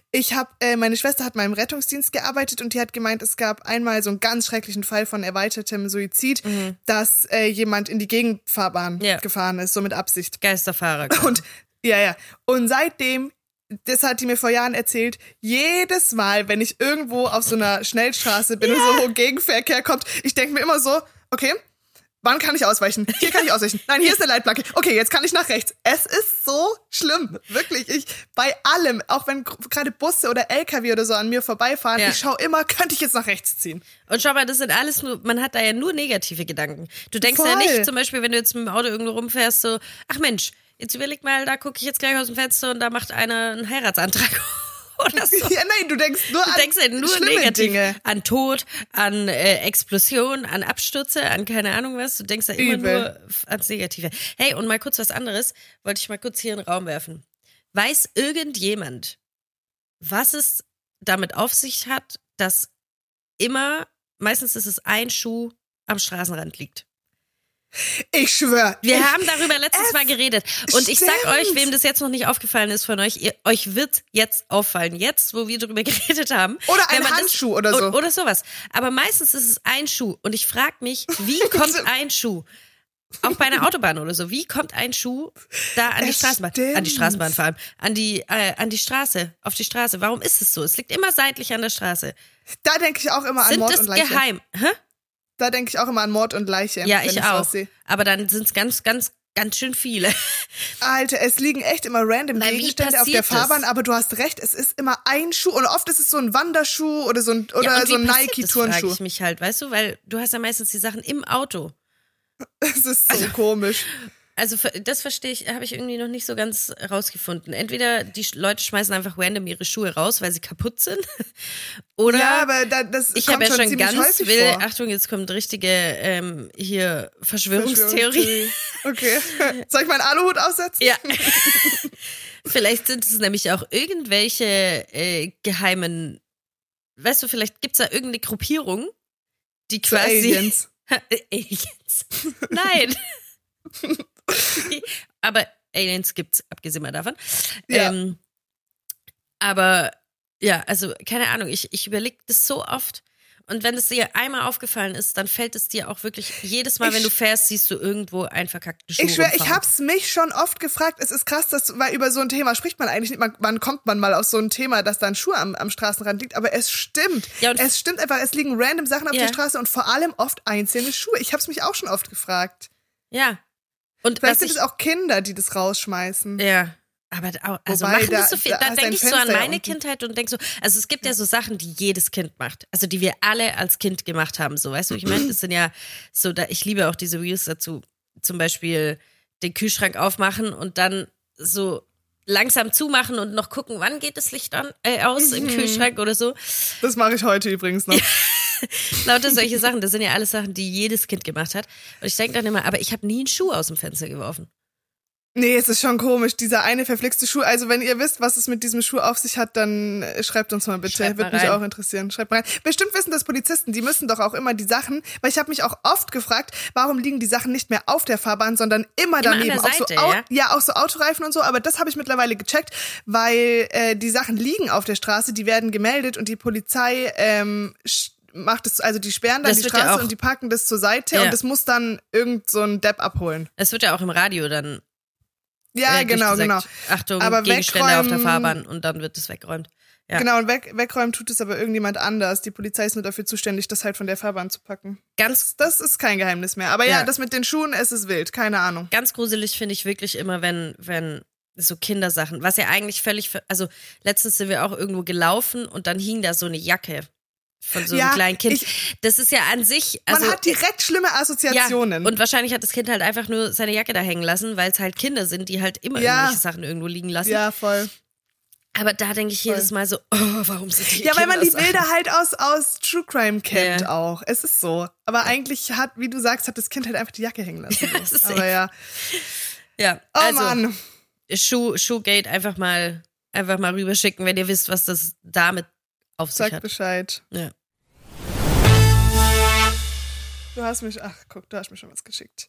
Meine Schwester hat mal im Rettungsdienst gearbeitet und die hat gemeint, es gab einmal so einen ganz schrecklichen Fall von erweitertem Suizid, dass jemand in die Gegenfahrbahn gefahren ist, so mit Absicht. Geisterfahrer. Und ja. Und seitdem, das hat die mir vor Jahren erzählt, jedes Mal, wenn ich irgendwo auf so einer Schnellstraße bin und so Gegenverkehr kommt, ich denke mir immer so, okay, wann kann ich ausweichen? Hier kann ich ausweichen. Nein, hier ist eine Leitplanke. Okay, jetzt kann ich nach rechts. Es ist so schlimm. Wirklich. Bei allem, auch wenn gerade Busse oder LKW oder so an mir vorbeifahren, ich schaue immer, könnte ich jetzt nach rechts ziehen? Und schau mal, das sind alles nur, man hat da ja nur negative Gedanken. Du denkst ja nicht, zum Beispiel, wenn du jetzt mit dem Auto irgendwo rumfährst, so, ach Mensch, jetzt überleg mal, da gucke ich jetzt gleich aus dem Fenster und da macht einer einen Heiratsantrag oder so. Ja, nein, du denkst nur an ja nur schlimme negativ. Dinge. An Tod, an Explosion, an Abstürze, an keine Ahnung was. Du denkst ja immer nur ans Negative. Hey, und mal kurz was anderes, wollte ich mal kurz hier in den Raum werfen. Weiß irgendjemand, was es damit auf sich hat, dass meistens ist es ein Schuh am Straßenrand liegt? Ich schwör. Wir haben darüber letztes Mal geredet. Und ich sag euch, wem das jetzt noch nicht aufgefallen ist von euch, euch wird jetzt auffallen. Jetzt, wo wir darüber geredet haben. Oder ein Handschuh oder so. Oder sowas. Aber meistens ist es ein Schuh. Und ich frage mich, wie kommt ein Schuh? Auch bei einer Autobahn oder so. Wie kommt ein Schuh da an die Straßenbahn? Stimmt. An die Straßenbahn vor allem. An die Straße. Auf die Straße. Warum ist es so? Es liegt immer seitlich an der Straße. Da denke ich auch immer an Mord und Leiche. Sind es geheim? Hä? Da denke ich auch immer an Mord und Leiche. Ja, wenn ich auch. Aber dann sind es ganz schön viele. Alter, es liegen echt immer random Wie Gegenstände auf der passiert Fahrbahn, das? aber du hast recht, es ist immer ein Schuh und oft ist es so ein Wanderschuh oder so ein Und wie so ein passiert das, Nike-Turnschuh. frage ich mich halt, weißt du, weil du hast ja meistens die Sachen im Auto. Es ist so komisch. Also das verstehe ich, habe ich irgendwie noch nicht so ganz rausgefunden. Entweder die Leute schmeißen einfach random ihre Schuhe raus, weil sie kaputt sind. Oder Ja, aber das ich kommt habe ja schon ziemlich ganz häufig wild, vor. Achtung, jetzt kommt richtige hier Verschwörungstheorie. Okay. Soll ich meinen Aluhut aufsetzen? Ja. Vielleicht sind es nämlich auch irgendwelche geheimen, weißt du, vielleicht gibt's da irgendeine Gruppierung, die So quasi Aliens. Aliens. Nein. Aber Aliens gibt's, abgesehen mal davon. Ja. Aber ja, also keine Ahnung, ich überlege das so oft. Und wenn es dir einmal aufgefallen ist, dann fällt es dir auch wirklich jedes Mal, wenn du fährst, siehst du irgendwo einen verkackten Schuh. Ich schwöre, ich rumfahren. hab's mich schon oft gefragt. Es ist krass, weil über so ein Thema spricht man eigentlich nicht. Wann kommt man mal auf so ein Thema, dass da ein Schuh am Straßenrand liegt? Aber es stimmt. Ja, und es stimmt einfach. Es liegen random Sachen auf Ja. der Straße und vor allem oft einzelne Schuhe. Ich hab's mich auch schon oft gefragt. Ja. Und Vielleicht was sind ich, es auch Kinder, die das rausschmeißen. ja. Aber also Wobei, machen das so viel. da Da hast denke ein ich so an Fenster ja meine unten. Kindheit und denke so, also es gibt ja so Sachen, die jedes Kind macht. Also die wir alle als Kind gemacht haben. So, weißt du, ich meine, das sind ja so, ich liebe auch diese Reels dazu. Zum Beispiel den Kühlschrank aufmachen und dann so langsam zumachen und noch gucken, wann geht das Licht aus im Kühlschrank oder so. Das mache ich heute übrigens noch. Lauter solche Sachen, das sind ja alles Sachen, die jedes Kind gemacht hat. Und ich denke dann immer, aber ich habe nie einen Schuh aus dem Fenster geworfen. Nee, es ist schon komisch, dieser eine verflixte Schuh. Also wenn ihr wisst, was es mit diesem Schuh auf sich hat, dann schreibt uns mal bitte. Schreibt mal Würde mich rein. auch interessieren. Schreibt mal rein. Bestimmt wissen das Polizisten, die müssen doch auch immer die Sachen, weil ich habe mich auch oft gefragt, warum liegen die Sachen nicht mehr auf der Fahrbahn, sondern immer daneben. an der auch Seite, so ja? auch so Autoreifen und so, aber das habe ich mittlerweile gecheckt, weil die Sachen liegen auf der Straße, die werden gemeldet und die Polizei macht es, also die sperren dann Das die wird ja Straße auch- und die parken das zur Seite Ja. und das muss dann irgend so ein Depp abholen. Es wird ja auch im Radio dann Ja, genau, genau. durchgesagt, Achtung, Aber Gegenstände auf der wegräumen- Fahrbahn und dann wird es weggeräumt. Ja. Genau, und wegräumen tut es aber irgendjemand anders. Die Polizei ist nur dafür zuständig, das halt von der Fahrbahn zu packen. Ganz, Das ist kein Geheimnis mehr. Aber ja, Ja. das mit den Schuhen, es ist wild. Keine Ahnung. ganz gruselig finde ich wirklich immer, wenn so Kindersachen, was ja eigentlich also letztens sind wir auch irgendwo gelaufen und dann hing da so eine Jacke von so einem Ja, kleinen Kind. Das ist ja an sich, also Man hat direkt schlimme Assoziationen. Ja, und wahrscheinlich hat das Kind halt einfach nur seine Jacke da hängen lassen, weil es halt Kinder sind, die halt immer Ja. irgendwelche Sachen irgendwo liegen lassen. Ja, voll. Aber da denke ich jedes Mal so, oh, warum sind die Ja, weil man die Kindersachen? Bilder halt aus True Crime kennt Ja. auch. Es ist so. Aber eigentlich hat, wie du sagst, hat das Kind halt einfach die Jacke hängen lassen. Ja, das ist Aber ja. Ja, Oh also Mann. Shoegate einfach mal rüberschicken, wenn ihr wisst, was das damit auf sich Sag hat. Bescheid. Ja. Du hast mir schon was geschickt.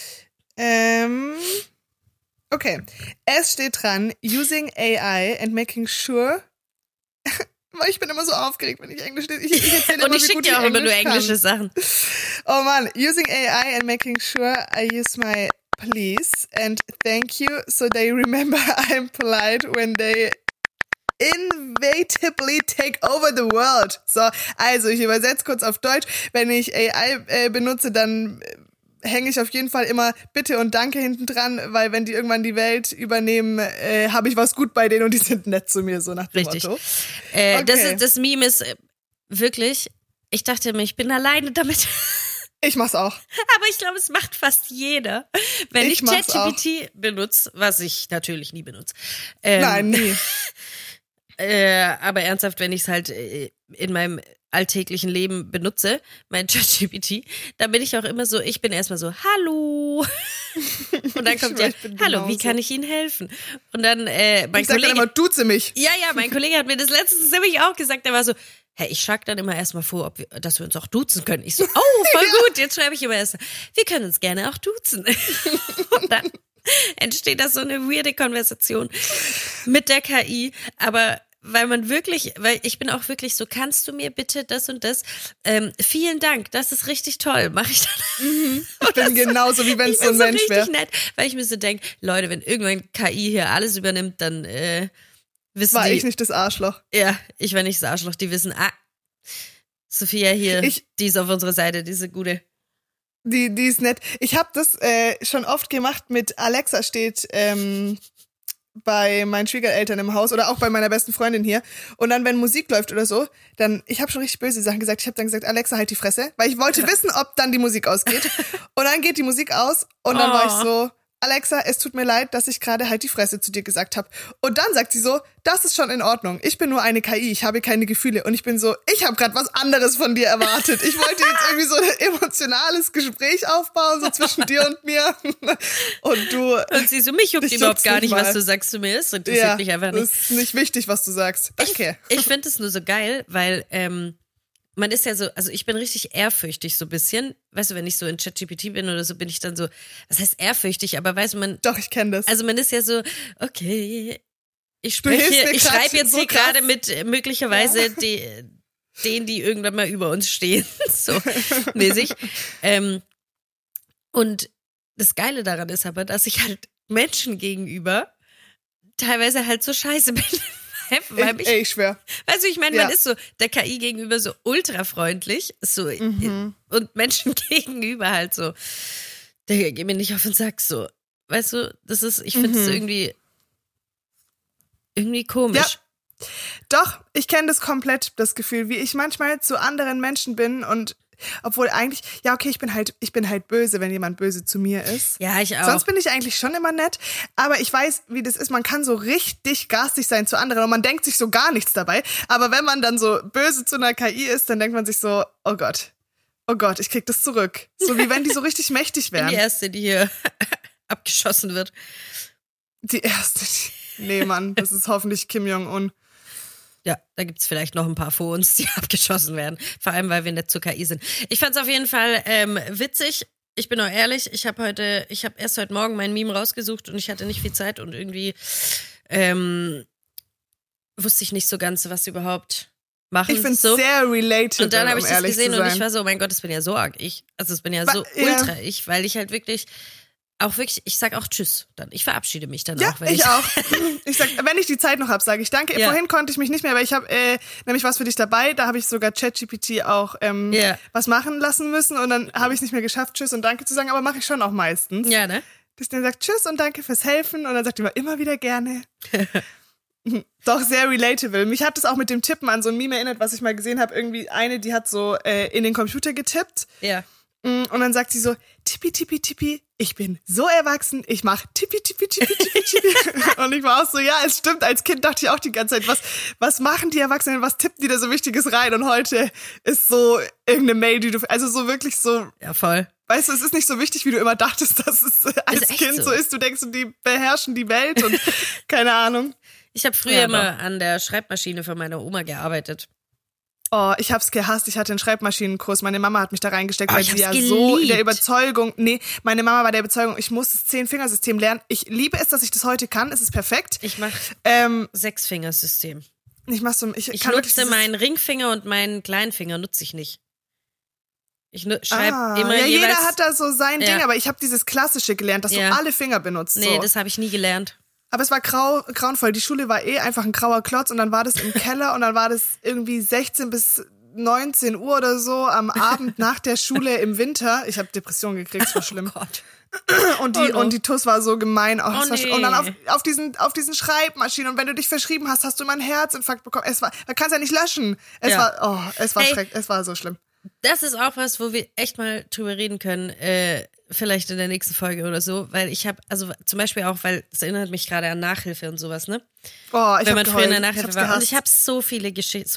Okay. Es steht dran, using AI and making sure. Ich bin immer so aufgeregt, wenn ich Englisch lese. Ich erzähle Und immer, ich wie schicke gut dir auch immer nur Englisch kann. englische Sachen. Oh man, using AI and making sure I use my please and thank you so they remember I'm polite when they inevitably take over the world. So, also ich übersetze kurz auf Deutsch. Wenn ich AI benutze, dann hänge ich auf jeden Fall immer Bitte und Danke hinten dran, weil wenn die irgendwann die Welt übernehmen, habe ich was gut bei denen und die sind nett zu mir, so nach dem Richtig. Motto. Das Meme ist wirklich, ich dachte mir, ich bin alleine damit. Ich mach's auch. Aber ich glaube, es macht fast jeder. Wenn Ich ich mach's ChatGPT benutze, was ich natürlich nie benutze. Nein, nie. Aber ernsthaft, wenn ich es halt in meinem alltäglichen Leben benutze, mein ChatGPT, dann bin ich auch immer so, ich bin erstmal so, hallo. Und dann kommt schwör, ja, ich bin hallo, wie genauso. kann ich Ihnen helfen? Und dann mein Ich sag dann Kollege, immer, duze mich. ja, mein Kollege hat mir das letztens nämlich auch gesagt, der war so, hey, ich schlage dann immer erstmal vor, dass wir uns auch duzen können. Ich so, oh, voll gut, jetzt schreibe ich immer erst, wir können uns gerne auch duzen. Und dann entsteht da so eine weirde Konversation mit der KI, aber weil ich bin auch wirklich so, kannst du mir bitte das und das? Vielen Dank, das ist richtig toll, mache ich dann. Ich bin genauso, wie wenn es so ein Mensch richtig wäre. nett, weil ich mir so denke, Leute, wenn irgendwann KI hier alles übernimmt, dann wissen War die, ich nicht das Arschloch. ja, ich war nicht das Arschloch, die wissen, Sophia hier, die ist auf unserer Seite, diese gute. Die ist nett. Ich habe das schon oft gemacht mit Alexa steht bei meinen Schwiegereltern im Haus oder auch bei meiner besten Freundin hier. Und dann, wenn Musik läuft oder so, dann, ich habe schon richtig böse Sachen gesagt. Ich habe dann gesagt, Alexa, halt die Fresse, weil ich wollte wissen, ob dann die Musik ausgeht. Und dann geht die Musik aus und dann war ich so, Alexa, es tut mir leid, dass ich gerade halt die Fresse zu dir gesagt habe. Und dann sagt sie so, das ist schon in Ordnung. Ich bin nur eine KI, ich habe keine Gefühle. Und ich bin so, ich habe gerade was anderes von dir erwartet. Ich wollte jetzt irgendwie so ein emotionales Gespräch aufbauen, so zwischen dir und mir. Und du... Und sie so, mich juckt überhaupt gar nicht, was du sagst zu mir. Es interessiert mich einfach nicht. Das ist nicht wichtig, was du sagst. Danke. Ich finde es nur so geil, weil man ist ja so, also ich bin richtig ehrfürchtig so ein bisschen. Weißt du, wenn ich so in ChatGPT bin oder so, bin ich dann so, was heißt ehrfürchtig, aber weißt du, man... Doch, ich kenne das. Also man ist ja so, okay, ich schreibe jetzt so hier gerade mit möglicherweise denen, die irgendwann mal über uns stehen, so mäßig. Und das Geile daran ist aber, dass ich halt Menschen gegenüber teilweise halt so scheiße bin. Ich schwör. Weißt du, ich meine, man ist so der KI gegenüber so ultra freundlich, so und Menschen gegenüber halt so, der geh mir nicht auf den Sack, so. Weißt du, das ist, ich finde es irgendwie komisch. Ja. Doch, ich kenne das komplett, das Gefühl, wie ich manchmal zu anderen Menschen bin und obwohl eigentlich, ja okay, ich bin halt böse, wenn jemand böse zu mir ist. Ja, ich auch. Sonst bin ich eigentlich schon immer nett, aber ich weiß, wie das ist, man kann so richtig garstig sein zu anderen und man denkt sich so gar nichts dabei, aber wenn man dann so böse zu einer KI ist, dann denkt man sich so, oh Gott, ich krieg das zurück. So wie wenn die so richtig mächtig wären. Die erste, die hier abgeschossen wird. Die erste, nee Mann, das ist hoffentlich Kim Jong-un. Ja, da gibt's vielleicht noch ein paar vor uns, die abgeschossen werden. Vor allem, weil wir nicht zur KI sind. Ich fand's auf jeden Fall witzig. Ich bin auch ehrlich, ich habe erst heute Morgen mein Meme rausgesucht und ich hatte nicht viel Zeit und irgendwie wusste ich nicht so ganz, was überhaupt machen. Ich find's so sehr relatable, und dann habe ich das gesehen und ich war so, so, oh mein Gott, das bin ja so arg ich. Also das bin ja so ultra ich, weil ich halt wirklich, ich sag auch Tschüss dann. Ich verabschiede mich dann auch. Ich auch. Ich sag, wenn ich die Zeit noch habe, sage ich danke. Ja. Vorhin konnte ich mich nicht mehr, weil ich habe nämlich was für dich dabei. Da habe ich sogar ChatGPT auch was machen lassen müssen und dann habe ich es nicht mehr geschafft, Tschüss und Danke zu sagen, aber mache ich schon auch meistens. Ja, ne? Dass der sagt Tschüss und Danke fürs Helfen und dann sagt er immer wieder gerne. Doch, sehr relatable. Mich hat es auch mit dem Tippen an so ein Meme erinnert, was ich mal gesehen habe. Irgendwie eine, die hat so in den Computer getippt. Ja. Und dann sagt sie so, tippi, tippi, tippi, ich bin so erwachsen, ich mach tippi, tippi, tippi, tippi, tippi. Und ich war auch so, ja, es stimmt, als Kind dachte ich auch die ganze Zeit, was machen die Erwachsenen, was tippen die da so Wichtiges rein? Und heute ist so irgendeine Mail, die du, also so wirklich so. Ja, voll. Weißt du, es ist nicht so wichtig, wie du immer dachtest, dass es als Kind so ist. Du denkst, die beherrschen die Welt und keine Ahnung. Ich habe früher immer an der Schreibmaschine von meiner Oma gearbeitet. Oh, ich hab's gehasst. Ich hatte einen Schreibmaschinenkurs. Meine Mama hat mich da reingesteckt, weil sie ja geliebt. so der Überzeugung, meine Mama war der Überzeugung, ich muss das 10-Fingersystem lernen. Ich liebe es, dass ich das heute kann. Es ist perfekt. Ich mach 6-Fingersystem. Ich nutze meinen Ringfinger und meinen Kleinfinger nutze ich nicht. Ich schreibe immer jeweils. Jeder hat da so sein Ding, aber ich habe dieses Klassische gelernt, dass du alle Finger benutzt. Nee, so. das habe ich nie gelernt. Aber es war grauenvoll. Die Schule war einfach ein grauer Klotz und dann war das im Keller und dann war das irgendwie 16 bis 19 Uhr oder so am Abend nach der Schule im Winter. Ich habe Depressionen gekriegt, es war schlimm. Oh Gott. Und die TUS war so gemein. Nee. Und dann auf diesen Schreibmaschinen und wenn du dich verschrieben hast, hast du immer einen Herzinfarkt bekommen. Man kann es ja nicht löschen. Es war schrecklich. Es war so schlimm. Das ist auch was, wo wir echt mal drüber reden können, vielleicht in der nächsten Folge oder so, weil ich habe, also zum Beispiel auch, weil es erinnert mich gerade an Nachhilfe und sowas, ne? Oh, wenn man früher in der Nachhilfe war. Und ich habe so viele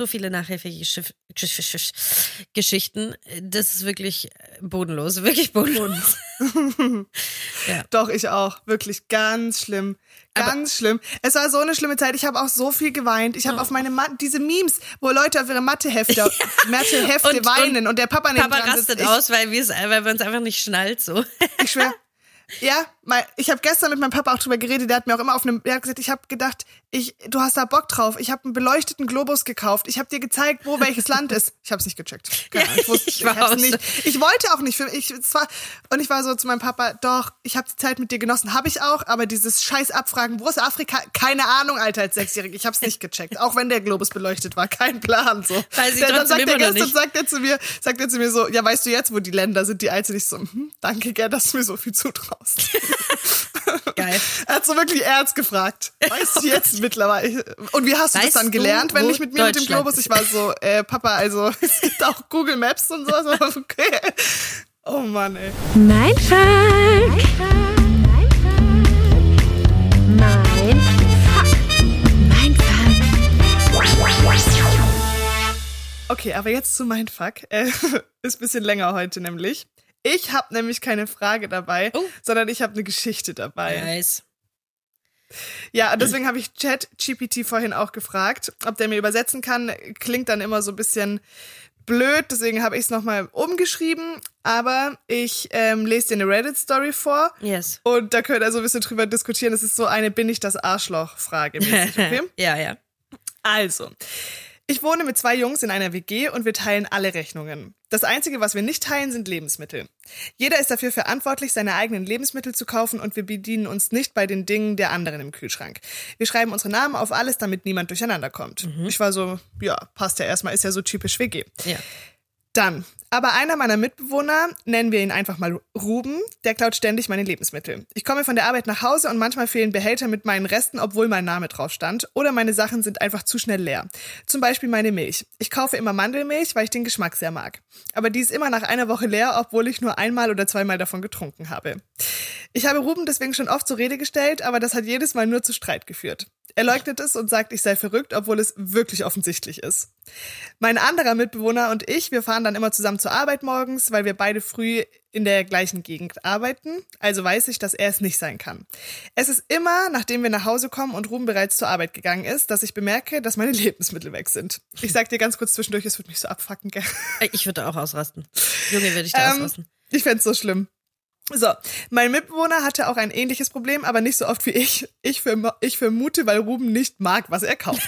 Nachhilfegeschichten, das ist wirklich bodenlos, wirklich bodenlos. Ja. Doch, ich auch. Wirklich ganz schlimm. Ganz schlimm. Es war so eine schlimme Zeit. Ich habe auch so viel geweint. Ich habe auf meine diese Memes, wo Leute auf ihre Mathehefte weinen und der Papa neben dran sitzt. Rastet aus, weil wir uns einfach nicht schnallt so. Ich schwör. Ja, ich habe gestern mit meinem Papa auch drüber geredet, der hat mir auch immer der hat gesagt, ich habe gedacht, du hast da Bock drauf. Ich habe einen beleuchteten Globus gekauft. Ich habe dir gezeigt, wo welches Land ist. Ich habe es nicht gecheckt. Keine Ahnung, ich hab's nicht. Ich wollte auch nicht. Und ich war so zu meinem Papa, doch, ich habe die Zeit mit dir genossen. Habe ich auch, aber dieses scheiß Abfragen, wo ist Afrika? Keine Ahnung, Alter, als 6-Jährige. Ich habe es nicht gecheckt. Auch wenn der Globus beleuchtet war. Kein Plan. So. Dann sagt er zu mir so, ja, weißt du jetzt, wo die Länder sind, die Einzelnen? Ich so, danke, gern, dass du mir so viel zutraust. Geil. Er hat so wirklich ernst gefragt. Weißt du jetzt mittlerweile? Und wie hast du das dann gelernt, wenn nicht mit mir mit dem Globus? Ich war so, Papa, also es gibt auch Google Maps und so. Also, okay. Oh Mann, ey. Mein Fuck. Okay, aber jetzt zu mein Fuck. Ist ein bisschen länger heute nämlich. Ich habe nämlich keine Frage dabei, sondern ich habe eine Geschichte dabei. Nice. Ja, und deswegen habe ich ChatGPT vorhin auch gefragt, ob der mir übersetzen kann. Klingt dann immer so ein bisschen blöd, deswegen habe ich es nochmal umgeschrieben. Aber ich lese dir eine Reddit-Story vor. Yes. Und da könnt ihr so ein bisschen drüber diskutieren. Das ist so eine Bin ich das Arschloch-Frage mäßig, okay? Ja. Also, ich wohne mit 2 Jungs in einer WG und wir teilen alle Rechnungen. Das Einzige, was wir nicht teilen, sind Lebensmittel. Jeder ist dafür verantwortlich, seine eigenen Lebensmittel zu kaufen und wir bedienen uns nicht bei den Dingen der anderen im Kühlschrank. Wir schreiben unsere Namen auf alles, damit niemand durcheinander kommt. Ich war so, ja, passt ja erstmal, ist ja so typisch WG. Ja. Dann, aber einer meiner Mitbewohner, nennen wir ihn einfach mal Ruben, der klaut ständig meine Lebensmittel. Ich komme von der Arbeit nach Hause und manchmal fehlen Behälter mit meinen Resten, obwohl mein Name drauf stand. Oder meine Sachen sind einfach zu schnell leer. Zum Beispiel meine Milch. Ich kaufe immer Mandelmilch, weil ich den Geschmack sehr mag. Aber die ist immer nach einer Woche leer, obwohl ich nur 1 oder 2 Mal davon getrunken habe. Ich habe Ruben deswegen schon oft zur Rede gestellt, aber das hat jedes Mal nur zu Streit geführt. Er leugnet es und sagt, ich sei verrückt, obwohl es wirklich offensichtlich ist. Mein anderer Mitbewohner und ich, wir fahren dann immer zusammen zur Arbeit morgens, weil wir beide früh in der gleichen Gegend arbeiten. Also weiß ich, dass er es nicht sein kann. Es ist immer, nachdem wir nach Hause kommen und Ruben bereits zur Arbeit gegangen ist, dass ich bemerke, dass meine Lebensmittel weg sind. Ich sag dir ganz kurz zwischendurch, es wird mich so abfucken, gell? Ich würde auch ausrasten. Junge, würde ich da ausrasten. Ich fänd's so schlimm. So, mein Mitbewohner hatte auch ein ähnliches Problem, aber nicht so oft wie ich. Ich vermute, weil Ruben nicht mag, was er kauft.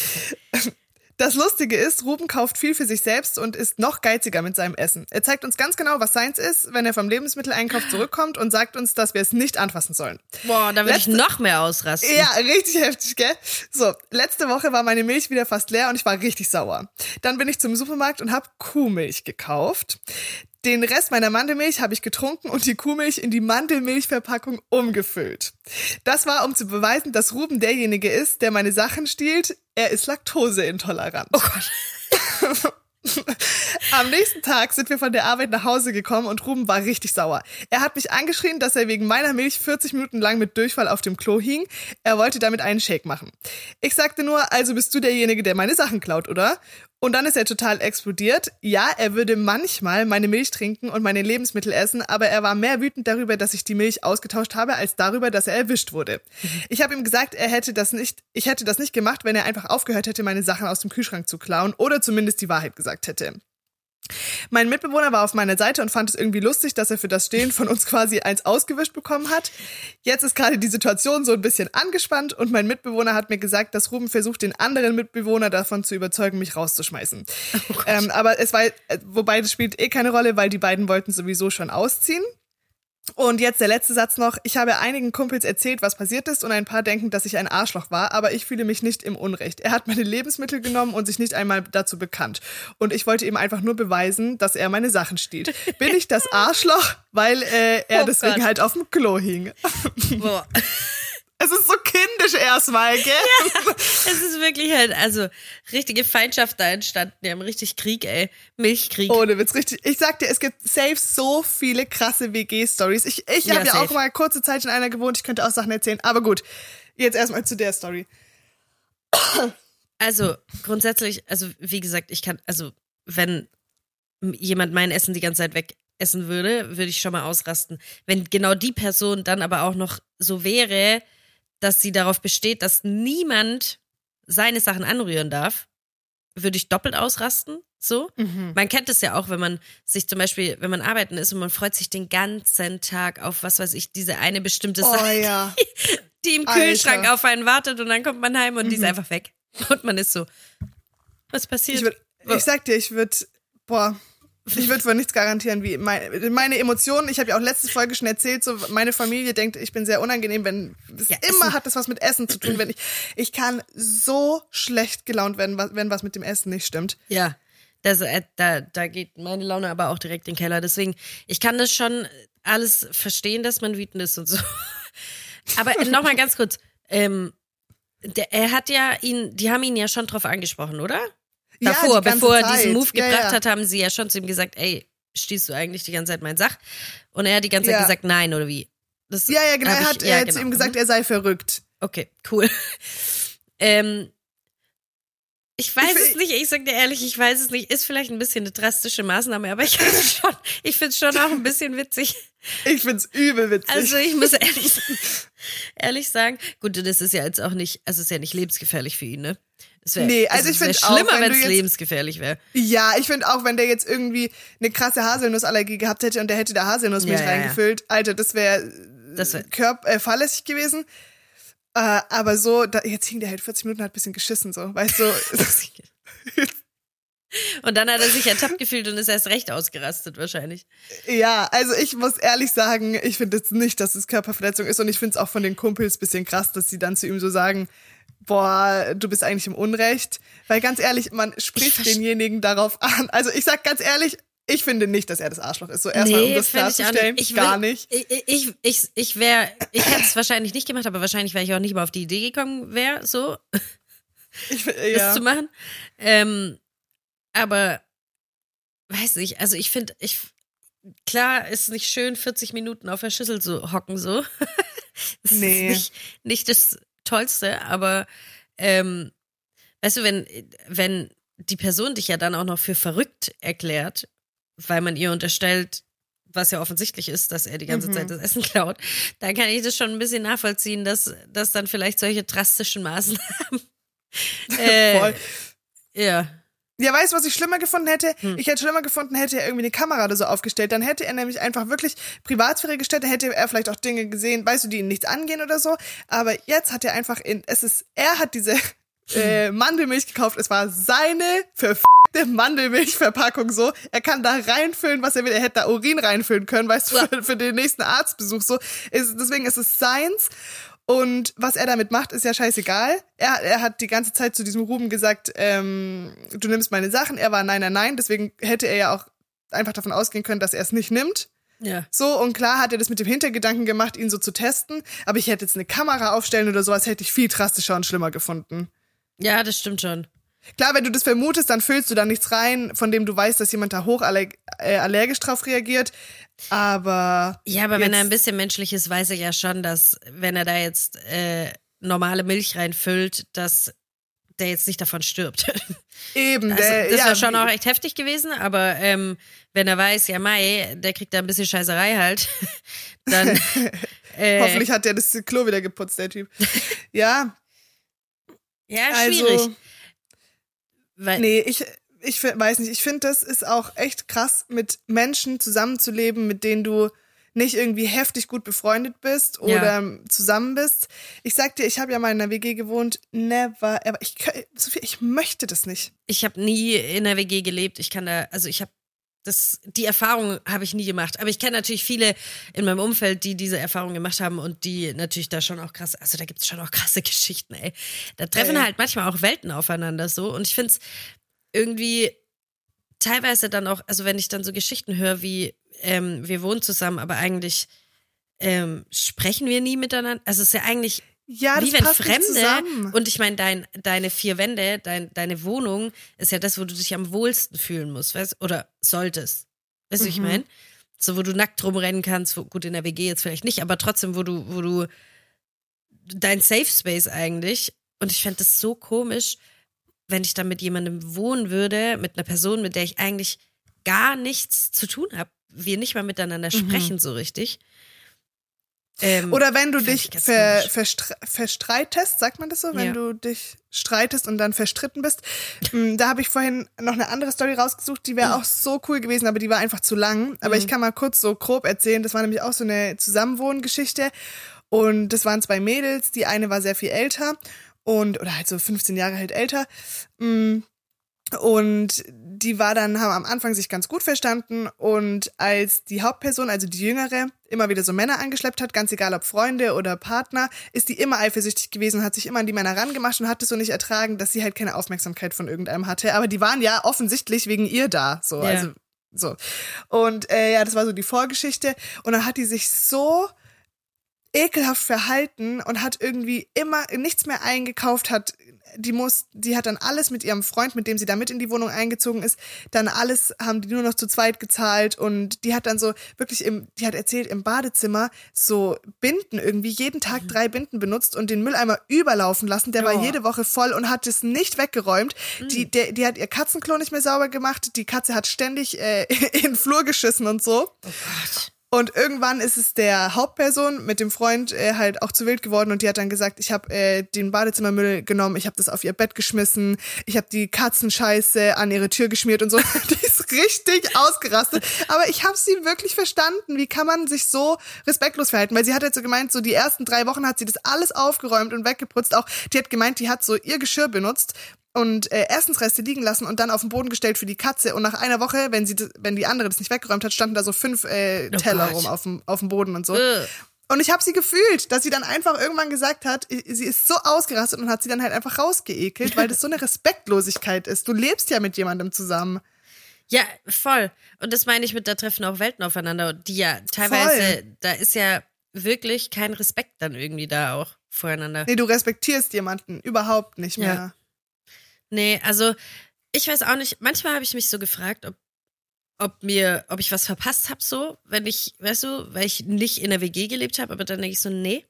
Das Lustige ist, Ruben kauft viel für sich selbst und ist noch geiziger mit seinem Essen. Er zeigt uns ganz genau, was seins ist, wenn er vom Lebensmitteleinkauf zurückkommt und sagt uns, dass wir es nicht anfassen sollen. Boah, da würde ich noch mehr ausrasten. Ja, richtig heftig, gell? So, letzte Woche war meine Milch wieder fast leer und ich war richtig sauer. Dann bin ich zum Supermarkt und habe Kuhmilch gekauft. Den Rest meiner Mandelmilch habe ich getrunken und die Kuhmilch in die Mandelmilchverpackung umgefüllt. Das war, um zu beweisen, dass Ruben derjenige ist, der meine Sachen stiehlt. Er ist laktoseintolerant. Oh Gott. Am nächsten Tag sind wir von der Arbeit nach Hause gekommen und Ruben war richtig sauer. Er hat mich angeschrien, dass er wegen meiner Milch 40 Minuten lang mit Durchfall auf dem Klo hing. Er wollte damit einen Shake machen. Ich sagte nur, also bist du derjenige, der meine Sachen klaut, oder? Und dann ist er total explodiert. Ja, er würde manchmal meine Milch trinken und meine Lebensmittel essen, aber er war mehr wütend darüber, dass ich die Milch ausgetauscht habe, als darüber, dass er erwischt wurde. Ich habe ihm gesagt, ich hätte das nicht gemacht, wenn er einfach aufgehört hätte, meine Sachen aus dem Kühlschrank zu klauen oder zumindest die Wahrheit gesagt hätte. Mein Mitbewohner war auf meiner Seite und fand es irgendwie lustig, dass er für das Stehlen von uns quasi eins ausgewischt bekommen hat. Jetzt ist gerade die Situation so ein bisschen angespannt und mein Mitbewohner hat mir gesagt, dass Ruben versucht, den anderen Mitbewohner davon zu überzeugen, mich rauszuschmeißen. Aber wobei das spielt eh keine Rolle, weil die beiden wollten sowieso schon ausziehen. Und jetzt der letzte Satz noch. Ich habe einigen Kumpels erzählt, was passiert ist und ein paar denken, dass ich ein Arschloch war, aber ich fühle mich nicht im Unrecht. Er hat meine Lebensmittel genommen und sich nicht einmal dazu bekannt. Und ich wollte ihm einfach nur beweisen, dass er meine Sachen stiehlt. Bin ich das Arschloch, weil er deswegen halt auf dem Klo hing? Boah. Es ist so kindisch erstmal, gell? Ja, es ist wirklich halt, also richtige Feindschaft da entstanden. Die haben richtig Krieg, ey. Milchkrieg. Ohne Witz, richtig. Ich sag dir, es gibt safe so viele krasse WG-Stories. Ich habe ja auch mal kurze Zeit in einer gewohnt. Ich könnte auch Sachen erzählen. Aber gut, jetzt erstmal zu der Story. Also grundsätzlich, also wie gesagt, wenn jemand mein Essen die ganze Zeit wegessen würde ich schon mal ausrasten. Wenn genau die Person dann aber auch noch so wäre, dass sie darauf besteht, dass niemand seine Sachen anrühren darf, würde ich doppelt ausrasten. So. Man kennt es ja auch, wenn man sich zum Beispiel, wenn man arbeiten ist und man freut sich den ganzen Tag auf, was weiß ich, diese eine bestimmte Sache, ja. die im Kühlschrank auf einen wartet und dann kommt man heim und die ist einfach weg. Und man ist so, was passiert? Ich sag dir, ich würde für nichts garantieren, wie meine Emotionen, ich habe ja auch letzte Folge schon erzählt, so meine Familie denkt, ich bin sehr unangenehm, wenn immer hat das was mit Essen zu tun, wenn ich kann so schlecht gelaunt werden, wenn was mit dem Essen nicht stimmt. Ja, da geht meine Laune aber auch direkt in den Keller, deswegen, ich kann das schon alles verstehen, dass man wütend ist und so. Aber nochmal ganz kurz. Er hat ja die haben ihn ja schon drauf angesprochen, oder? Davor, die ganze bevor er Zeit. diesen Move Ja, gebracht ja. hat, haben sie ja schon zu ihm gesagt, ey, stehst du eigentlich die ganze Zeit mein Sach? Und er hat die ganze Zeit Ja. gesagt, nein, oder wie? Das Ja, genau. hab Er hat zu genau. ihm gesagt, er sei verrückt. Okay, cool. Ich weiß es nicht, ich sag dir ehrlich, ich weiß es nicht. Ist vielleicht ein bisschen eine drastische Maßnahme, aber ich finde es schon auch ein bisschen witzig. Ich find's übel witzig. Also ich muss ehrlich sagen, gut, das ist ja jetzt auch nicht, also es ist ja nicht lebensgefährlich für ihn, ne? Nee, also ich es wär find auch, schlimmer, wenn wenn du es jetzt- lebensgefährlich wäre. Ja, ich finde auch, wenn der jetzt irgendwie eine krasse Haselnussallergie gehabt hätte und der hätte da Haselnussmilch Ja, ja, ja. reingefüllt, Alter, das wäre fahrlässig gewesen. Aber so, jetzt hing der halt 40 Minuten, hat ein bisschen geschissen, so, weißt du. Und dann hat er sich ertappt gefühlt und ist erst recht ausgerastet wahrscheinlich. Ja, also ich muss ehrlich sagen, ich finde jetzt nicht, dass es Körperverletzung ist und ich finde es auch von den Kumpels ein bisschen krass, dass sie dann zu ihm so sagen, boah, du bist eigentlich im Unrecht. Weil ganz ehrlich, man spricht denjenigen darauf an. Also ich sag ganz ehrlich, ich finde nicht, dass er das Arschloch ist. So erstmal, um das find ich auch klarzustellen, nicht. gar nicht. Ich hätte es wahrscheinlich nicht gemacht, aber wahrscheinlich wäre ich auch nicht mal auf die Idee gekommen, so das zu machen. Aber weiß nicht, also ich finde, klar ist nicht schön, 40 Minuten auf der Schüssel zu hocken, so. Das Nee. ist nicht das Tollste, aber weißt du, wenn die Person dich ja dann auch noch für verrückt erklärt, weil man ihr unterstellt, was ja offensichtlich ist, dass er die ganze Zeit das Essen klaut, dann kann ich das schon ein bisschen nachvollziehen, dass dann vielleicht solche drastischen Maßnahmen Voll. ja. Ja, weißt du, was ich schlimmer gefunden hätte? Ich hätte schlimmer gefunden, hätte er irgendwie eine Kamera oder so aufgestellt. Dann hätte er nämlich einfach wirklich Privatsphäre gestellt, dann hätte er vielleicht auch Dinge gesehen, weißt du, die ihn nichts angehen oder so. Aber jetzt hat er einfach er hat diese Mandelmilch gekauft. Es war seine verfickte Mandelmilchverpackung so. Er kann da reinfüllen, was er will. Er hätte da Urin reinfüllen können, weißt du, für den nächsten Arztbesuch so. Deswegen ist es seins. Und was er damit macht, ist ja scheißegal. Er hat die ganze Zeit zu diesem Ruben gesagt, du nimmst meine Sachen. Er war nein. Deswegen hätte er ja auch einfach davon ausgehen können, dass er es nicht nimmt. Ja. So, und klar hat er das mit dem Hintergedanken gemacht, ihn so zu testen. Aber ich hätte jetzt eine Kamera aufstellen oder sowas, hätte ich viel drastischer und schlimmer gefunden. Ja, das stimmt schon. Klar, wenn du das vermutest, dann füllst du da nichts rein, von dem du weißt, dass jemand da allergisch drauf reagiert. Aber Ja, aber wenn er ein bisschen menschlich ist, weiß er ja schon, dass wenn er da jetzt normale Milch reinfüllt, dass der jetzt nicht davon stirbt. eben, Also, das wäre schon auch echt heftig gewesen, aber wenn er weiß, ja Mai, der kriegt da ein bisschen Scheißerei halt, dann hoffentlich hat der das Klo wieder geputzt, der Typ. Ja, ja, also schwierig. Weil, nee, ich weiß nicht, ich finde, das ist auch echt krass, mit Menschen zusammenzuleben, mit denen du nicht irgendwie heftig gut befreundet bist oder zusammen bist. Ich sag dir, ich habe ja mal in einer WG gewohnt, never ever. Sophie, ich möchte das nicht. Ich habe nie in der WG gelebt. Die Erfahrung habe ich nie gemacht. Aber ich kenne natürlich viele in meinem Umfeld, die diese Erfahrung gemacht haben und die natürlich da schon auch krass, also da gibt's schon auch krasse Geschichten, ey. Da treffen halt manchmal auch Welten aufeinander so und ich find's irgendwie teilweise dann auch, also wenn ich dann so Geschichten höre wie, wir wohnen zusammen, aber eigentlich sprechen wir nie miteinander. Also es ist ja eigentlich Ja, das wie wenn passt nicht Fremde, zusammen. und ich meine, deine vier Wände, deine Wohnung ist ja das, wo du dich am wohlsten fühlen musst, weißt, oder solltest. Weißt du, wie ich meine? So, wo du nackt rumrennen kannst, gut, in der WG jetzt vielleicht nicht, aber trotzdem, wo du dein Safe Space eigentlich. Und ich fände das so komisch, wenn ich dann mit jemandem wohnen würde, mit einer Person, mit der ich eigentlich gar nichts zu tun habe. Wir nicht mal miteinander sprechen so richtig. Oder wenn du fänd dich ich ganz komisch. verstreitest, sagt man das so? Wenn Ja. du dich streitest und dann verstritten bist. Da habe ich vorhin noch eine andere Story rausgesucht, die wäre auch so cool gewesen, aber die war einfach zu lang. Aber ich kann mal kurz so grob erzählen. Das war nämlich auch so eine Zusammenwohngeschichte. Und das waren 2 Mädels. Die eine war sehr viel älter oder halt so 15 Jahre halt älter. Und die haben am Anfang sich ganz gut verstanden und als die Hauptperson, also die Jüngere, immer wieder so Männer angeschleppt hat, ganz egal ob Freunde oder Partner, ist die immer eifersüchtig gewesen, hat sich immer an die Männer rangemacht und hat es so nicht ertragen, dass sie halt keine Aufmerksamkeit von irgendeinem hatte. Aber die waren ja offensichtlich wegen ihr da, so, Ja. also so. Und das war so die Vorgeschichte und dann hat die sich so ekelhaft verhalten und hat irgendwie immer nichts mehr eingekauft, die hat dann alles mit ihrem Freund, mit dem sie da mit in die Wohnung eingezogen ist, dann alles haben die nur noch zu zweit gezahlt und die hat dann so wirklich die hat erzählt, im Badezimmer so Binden irgendwie, jeden Tag 3 Binden benutzt und den Mülleimer überlaufen lassen, der war jede Woche voll und hat es nicht weggeräumt. Die hat ihr Katzenklo nicht mehr sauber gemacht, die Katze hat ständig in den Flur geschissen und so. Oh Gott. Und irgendwann ist es der Hauptperson mit dem Freund halt auch zu wild geworden und die hat dann gesagt, ich habe den Badezimmermüll genommen, ich habe das auf ihr Bett geschmissen, ich habe die Katzenscheiße an ihre Tür geschmiert und so. Die ist richtig ausgerastet. Aber ich habe sie wirklich verstanden. Wie kann man sich so respektlos verhalten? Weil sie hat halt so gemeint, so die ersten 3 Wochen hat sie das alles aufgeräumt und weggeputzt. Auch die hat gemeint, die hat so ihr Geschirr benutzt und Essensreste liegen lassen und dann auf den Boden gestellt für die Katze. Und nach einer Woche, wenn die andere das nicht weggeräumt hat, standen da so 5 Teller rum auf dem Boden und so. Und ich habe sie gefühlt, dass sie dann einfach irgendwann gesagt hat, sie ist so ausgerastet und hat sie dann halt einfach rausgeekelt, weil das so eine Respektlosigkeit ist. Du lebst ja mit jemandem zusammen. Ja, voll. Und das meine ich mit, da treffen auch Welten aufeinander, die ja teilweise, da ist ja wirklich kein Respekt dann irgendwie da auch voreinander. Nee, du respektierst jemanden überhaupt nicht mehr. Ja. Nee, also ich weiß auch nicht, manchmal habe ich mich so gefragt, ob ich was verpasst habe so, wenn ich, weißt du, weil ich nicht in der WG gelebt habe, aber dann denke ich so, nee.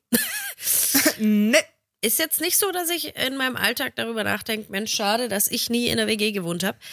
Nee. Ist jetzt nicht so, dass ich in meinem Alltag darüber nachdenke, Mensch, schade, dass ich nie in der WG gewohnt habe.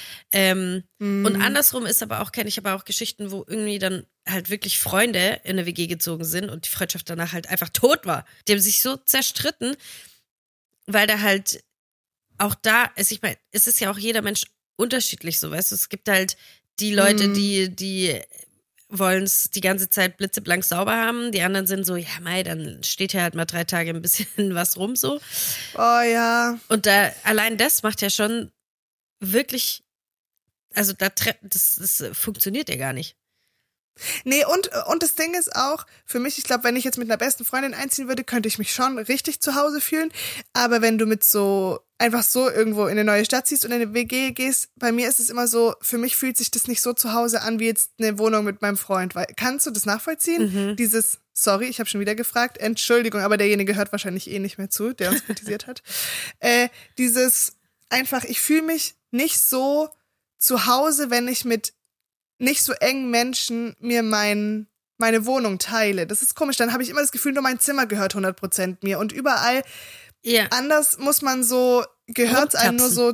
Und andersrum ist aber auch, kenne ich aber auch Geschichten, wo irgendwie dann halt wirklich Freunde in der WG gezogen sind und die Freundschaft danach halt einfach tot war. Die haben sich so zerstritten, weil da halt auch da ist, ich meine, es ist ja auch jeder Mensch unterschiedlich so, weißt du, es gibt halt die Leute, die wollen es die ganze Zeit blitzeblank sauber haben, die anderen sind so, ja mei, dann steht ja halt mal 3 Tage ein bisschen was rum so. Oh ja. Und da, allein das macht ja schon wirklich, also das funktioniert ja gar nicht. Nee, und das Ding ist auch, für mich, ich glaube, wenn ich jetzt mit einer besten Freundin einziehen würde, könnte ich mich schon richtig zu Hause fühlen. Aber wenn du mit so, einfach so irgendwo in eine neue Stadt ziehst und in eine WG gehst, bei mir ist es immer so, für mich fühlt sich das nicht so zu Hause an, wie jetzt eine Wohnung mit meinem Freund. Kannst du das nachvollziehen? Sorry, ich habe schon wieder gefragt, Entschuldigung, aber derjenige hört wahrscheinlich eh nicht mehr zu, der uns kritisiert hat. Einfach, ich fühle mich nicht so zu Hause, wenn ich mit nicht so engen Menschen mir meine Wohnung teile. Das ist komisch. Dann habe ich immer das Gefühl, nur mein Zimmer gehört 100% mir. Und überall anders muss man so, gehört es einem nur so,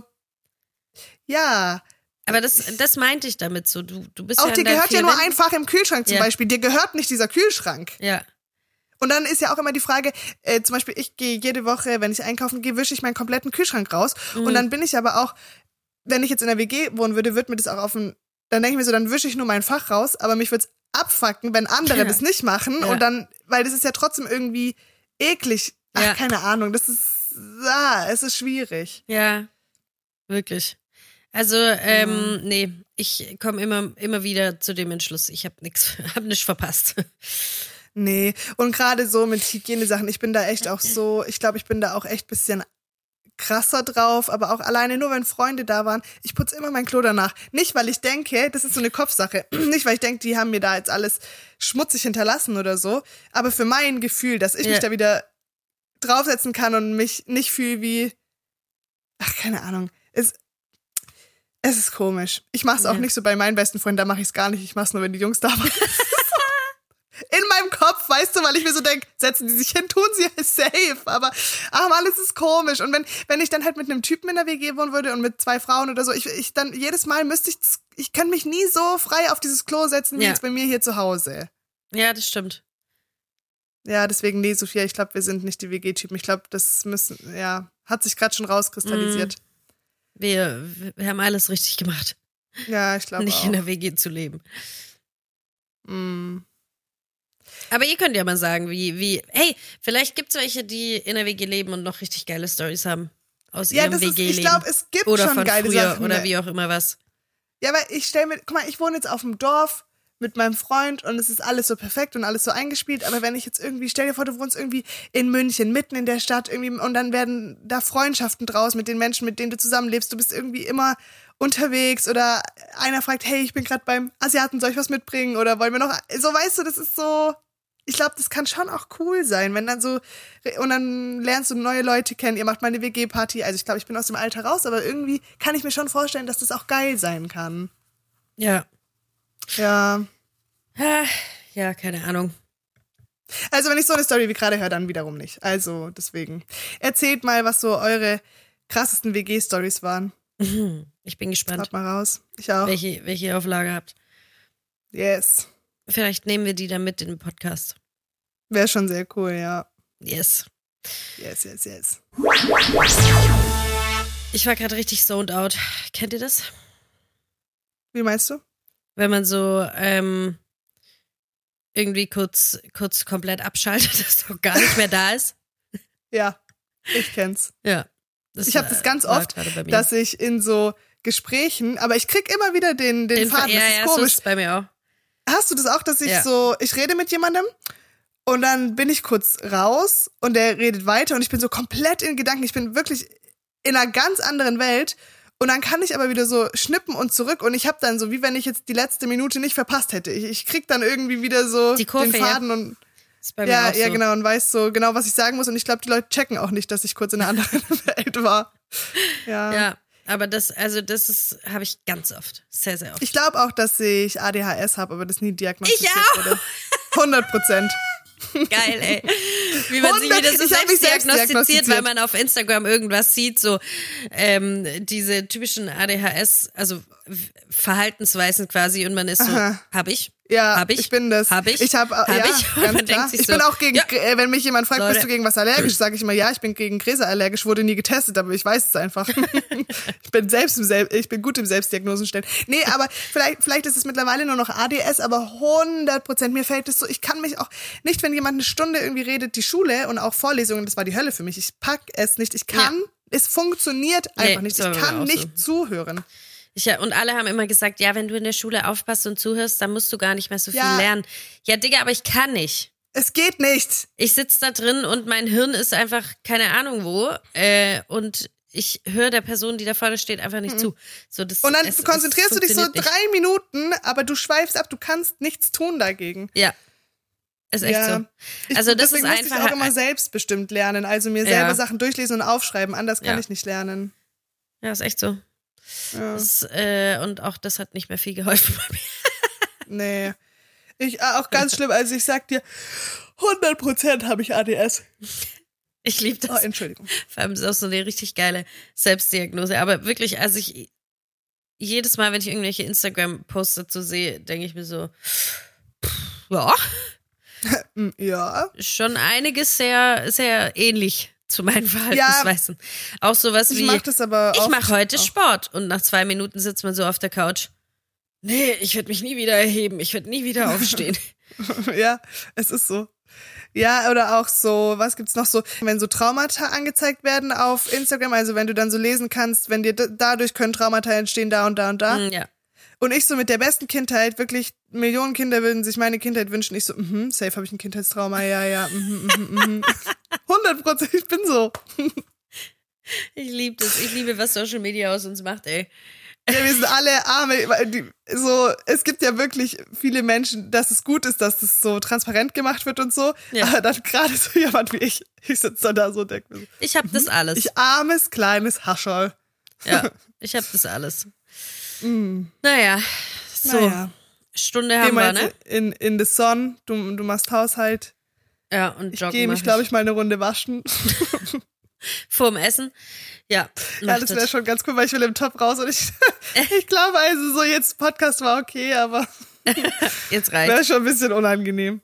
ja. Aber das meinte ich damit so. Du bist auch ja dir gehört ja nur ein Fach im Kühlschrank zum Beispiel. Dir gehört nicht dieser Kühlschrank. Ja. Und dann ist ja auch immer die Frage, zum Beispiel ich gehe jede Woche, wenn ich einkaufen gehe, wische ich meinen kompletten Kühlschrank raus. Und dann bin ich aber auch, wenn ich jetzt in der WG wohnen würde, würde mir das auch dann denke ich mir so, dann wische ich nur mein Fach raus, aber mich würde es abfucken, wenn andere das nicht machen und dann, weil das ist ja trotzdem irgendwie eklig. Ach, keine Ahnung, es ist schwierig. Ja, wirklich. Also, nee, ich komme immer wieder zu dem Entschluss, ich habe nichts verpasst. Nee, und gerade so mit Hygienesachen, ich bin da echt auch so, ich glaube, ich bin da auch echt ein bisschen krasser drauf, aber auch alleine nur, wenn Freunde da waren, ich putze immer mein Klo danach. Nicht, weil ich denke, das ist so eine Kopfsache, nicht, weil ich denke, die haben mir da jetzt alles schmutzig hinterlassen oder so, aber für mein Gefühl, dass ich mich da wieder draufsetzen kann und mich nicht fühle wie, ach, keine Ahnung, es ist komisch. Ich mache es auch nicht so bei meinen besten Freunden, da mache ich es gar nicht, ich mache es nur, wenn die Jungs da waren. In meinem Kopf, weißt du, weil ich mir so denke, setzen die sich hin, tun sie safe, aber ach man, es ist komisch. Und wenn ich dann halt mit einem Typen in der WG wohnen würde und mit 2 Frauen oder so, ich dann jedes Mal ich könnte mich nie so frei auf dieses Klo setzen, wie jetzt bei mir hier zu Hause. Ja, das stimmt. Ja, deswegen, nee, Sophia, ich glaube, wir sind nicht die WG-Typen. Ich glaube, hat sich gerade schon rauskristallisiert. Wir haben alles richtig gemacht. Ja, ich glaube nicht auch. In der WG zu leben. Aber ihr könnt ja mal sagen, hey, vielleicht gibt's welche, die in der WG leben und noch richtig geile Storys haben aus ihrem WG-Leben. Ich glaube, es gibt oder schon von geile früher Sachen. Oder wie auch immer was. Ja, weil guck mal, ich wohne jetzt auf dem Dorf mit meinem Freund und es ist alles so perfekt und alles so eingespielt, aber wenn ich jetzt irgendwie, stell dir vor, du wohnst irgendwie in München, mitten in der Stadt irgendwie und dann werden da Freundschaften draus mit den Menschen, mit denen du zusammenlebst, du bist irgendwie immer unterwegs oder einer fragt, hey, ich bin gerade beim Asiaten, soll ich was mitbringen oder wollen wir noch, so weißt du, das ist so, ich glaube, das kann schon auch cool sein, wenn dann so, und dann lernst du neue Leute kennen, ihr macht mal eine WG-Party. Also ich glaube, ich bin aus dem Alter raus, aber irgendwie kann ich mir schon vorstellen, dass das auch geil sein kann. Ja. Ja. Ja, keine Ahnung. Also wenn ich so eine Story wie gerade höre, dann wiederum nicht. Also deswegen. Erzählt mal, was so eure krassesten WG-Stories waren. Ich bin gespannt, Haut mal raus. Ich auch. welche ihr auf Lager habt. Yes. Vielleicht nehmen wir die dann mit in den Podcast. Wäre schon sehr cool, ja. Yes. Yes, yes, yes. Ich war gerade richtig zoned out. Kennt ihr das? Wie meinst du? Wenn man so irgendwie kurz komplett abschaltet, dass so gar nicht mehr da ist. Ja, ich kenn's. Ja. Ich habe das ganz war oft, gerade bei mir. dass ich in so Gesprächen, aber ich krieg immer wieder den Faden, das ist so komisch. ist es bei mir auch. Hast du das auch, dass ich Ja. ich rede mit jemandem und dann bin ich kurz raus und der redet weiter und ich bin so komplett in Gedanken, ich bin wirklich in einer ganz anderen Welt und dann kann ich aber wieder so schnippen und zurück und ich habe dann so, wie wenn ich jetzt die letzte Minute nicht verpasst hätte. Ich krieg dann irgendwie wieder so Die Kurve, den Faden und Ist bei mir ja, auch so. ja, genau, und weiß so genau, was ich sagen muss und ich glaube, die Leute checken auch nicht, dass ich kurz in einer anderen Welt war. Ja. Ja, aber das habe ich ganz oft. Sehr, sehr oft. Ich glaube auch, dass ich ADHS habe, aber das nie diagnostiziert Ich auch. wurde. 100%. Geil, ey. Wie man sich wieder so Ich hab mich selbst selbst diagnostiziert, diagnostiziert. weil man auf Instagram irgendwas sieht, so diese typischen ADHS, also Verhaltensweisen quasi und man ist so, Aha. hab ich? Ja, Hab ich? ich bin das. Hab ich? Ich habe ja, ich? Und ganz man klar. denkt sich Ich so, bin auch gegen, ja. wenn mich jemand fragt, Leute. bist du gegen was allergisch, sage ich immer, ja, ich bin gegen Gräser allergisch, wurde nie getestet, aber ich weiß es einfach. Ich bin gut im Selbstdiagnosenstellen. Nee, aber vielleicht ist es mittlerweile nur noch ADS, aber 100%. Mir fällt es so, ich kann mich auch nicht, wenn jemand eine Stunde irgendwie redet, die Schule und auch Vorlesungen, das war die Hölle für mich. Ich pack es nicht. Ich kann, es funktioniert einfach nicht. das war Ich bei mir kann auch nicht zuhören. Und alle haben immer gesagt, ja, wenn du in der Schule aufpasst und zuhörst, dann musst du gar nicht mehr so viel Ja. lernen. Ja, Digga, aber ich kann nicht. Es geht nicht. Ich sitze da drin und mein Hirn ist einfach keine Ahnung wo und ich höre der Person, die da vorne steht, einfach nicht zu. So, Und dann konzentrierst du dich so funktioniert 3 Minuten, aber du schweifst ab, du kannst nichts tun dagegen. nicht. Ja, ist echt so. Also das ist deswegen musste ich einfach auch immer selbstbestimmt lernen, also mir selber Sachen durchlesen und aufschreiben, anders kann Ja. ich nicht lernen. Ja, ist echt so. Ja. Und auch das hat nicht mehr viel geholfen bei mir. Nee. Auch ganz schlimm, also ich sag dir, 100% habe ich ADS. Ich liebe das. Oh, Entschuldigung. Vor allem ist es auch so eine richtig geile Selbstdiagnose. Aber wirklich, also jedes Mal, wenn ich irgendwelche Instagram-Posts dazu sehe, denke ich mir so, ja, Ja. schon einiges sehr, sehr ähnlich zu meinen Verhaltensweisen. Auch sowas Ich wie, mach das aber ich oft mache heute auch. Sport und nach 2 Minuten sitzt man so auf der Couch. Nee, ich werde mich nie wieder erheben, ich werde nie wieder aufstehen. Ja, es ist so. Ja, oder auch so, was gibt's noch so, wenn so Traumata angezeigt werden auf Instagram, also wenn du dann so lesen kannst, wenn dir dadurch können Traumata entstehen, da und da und da. Ja. Und ich so mit der besten Kindheit, wirklich Millionen Kinder würden sich meine Kindheit wünschen. Ich so, safe habe ich ein Kindheitstrauma, ja, 100%, ich bin so. Ich liebe das. Ich liebe, was Social Media aus uns macht, ey. Ja, wir sind alle arme, es gibt ja wirklich viele Menschen, dass es gut ist, dass es so transparent gemacht wird und so. Ja. Aber dann gerade so jemand wie ich sitze dann da so und denke mir so, Ich habe das alles. ich armes, kleines Hascherl. Ja, ich habe das alles. Naja, so. Naja. Stunde Geh haben mal wir, ne? jetzt in the sun, du machst Haushalt. Ja, und Ich joggen gehe mich, mach glaube ich, mal eine Runde waschen. Vorm Essen. Ja, Ja, macht das wäre schon ganz cool, weil ich will im Top raus und ich glaube, also so jetzt Podcast war okay, aber Jetzt wäre reicht. schon ein bisschen unangenehm.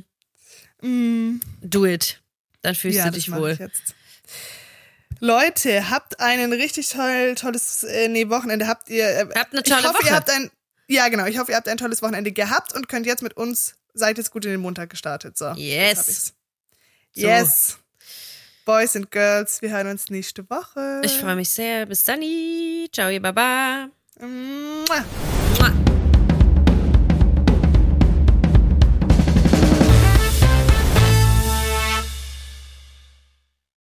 Do it. Dann fühlst Ja, du das dich mach wohl. ich jetzt. Leute, habt einen richtig tolles Wochenende. Habt eine tolle ich hoffe, Woche. Ihr habt ich hoffe, ihr habt ein tolles Wochenende gehabt und könnt jetzt mit uns, seid jetzt gut in den Montag gestartet. So, Yes. jetzt hab ich's. So. Yes. Boys and Girls, wir hören uns nächste Woche. Ich freue mich sehr. Bis dann. Ciao, ihr Baba. Mua.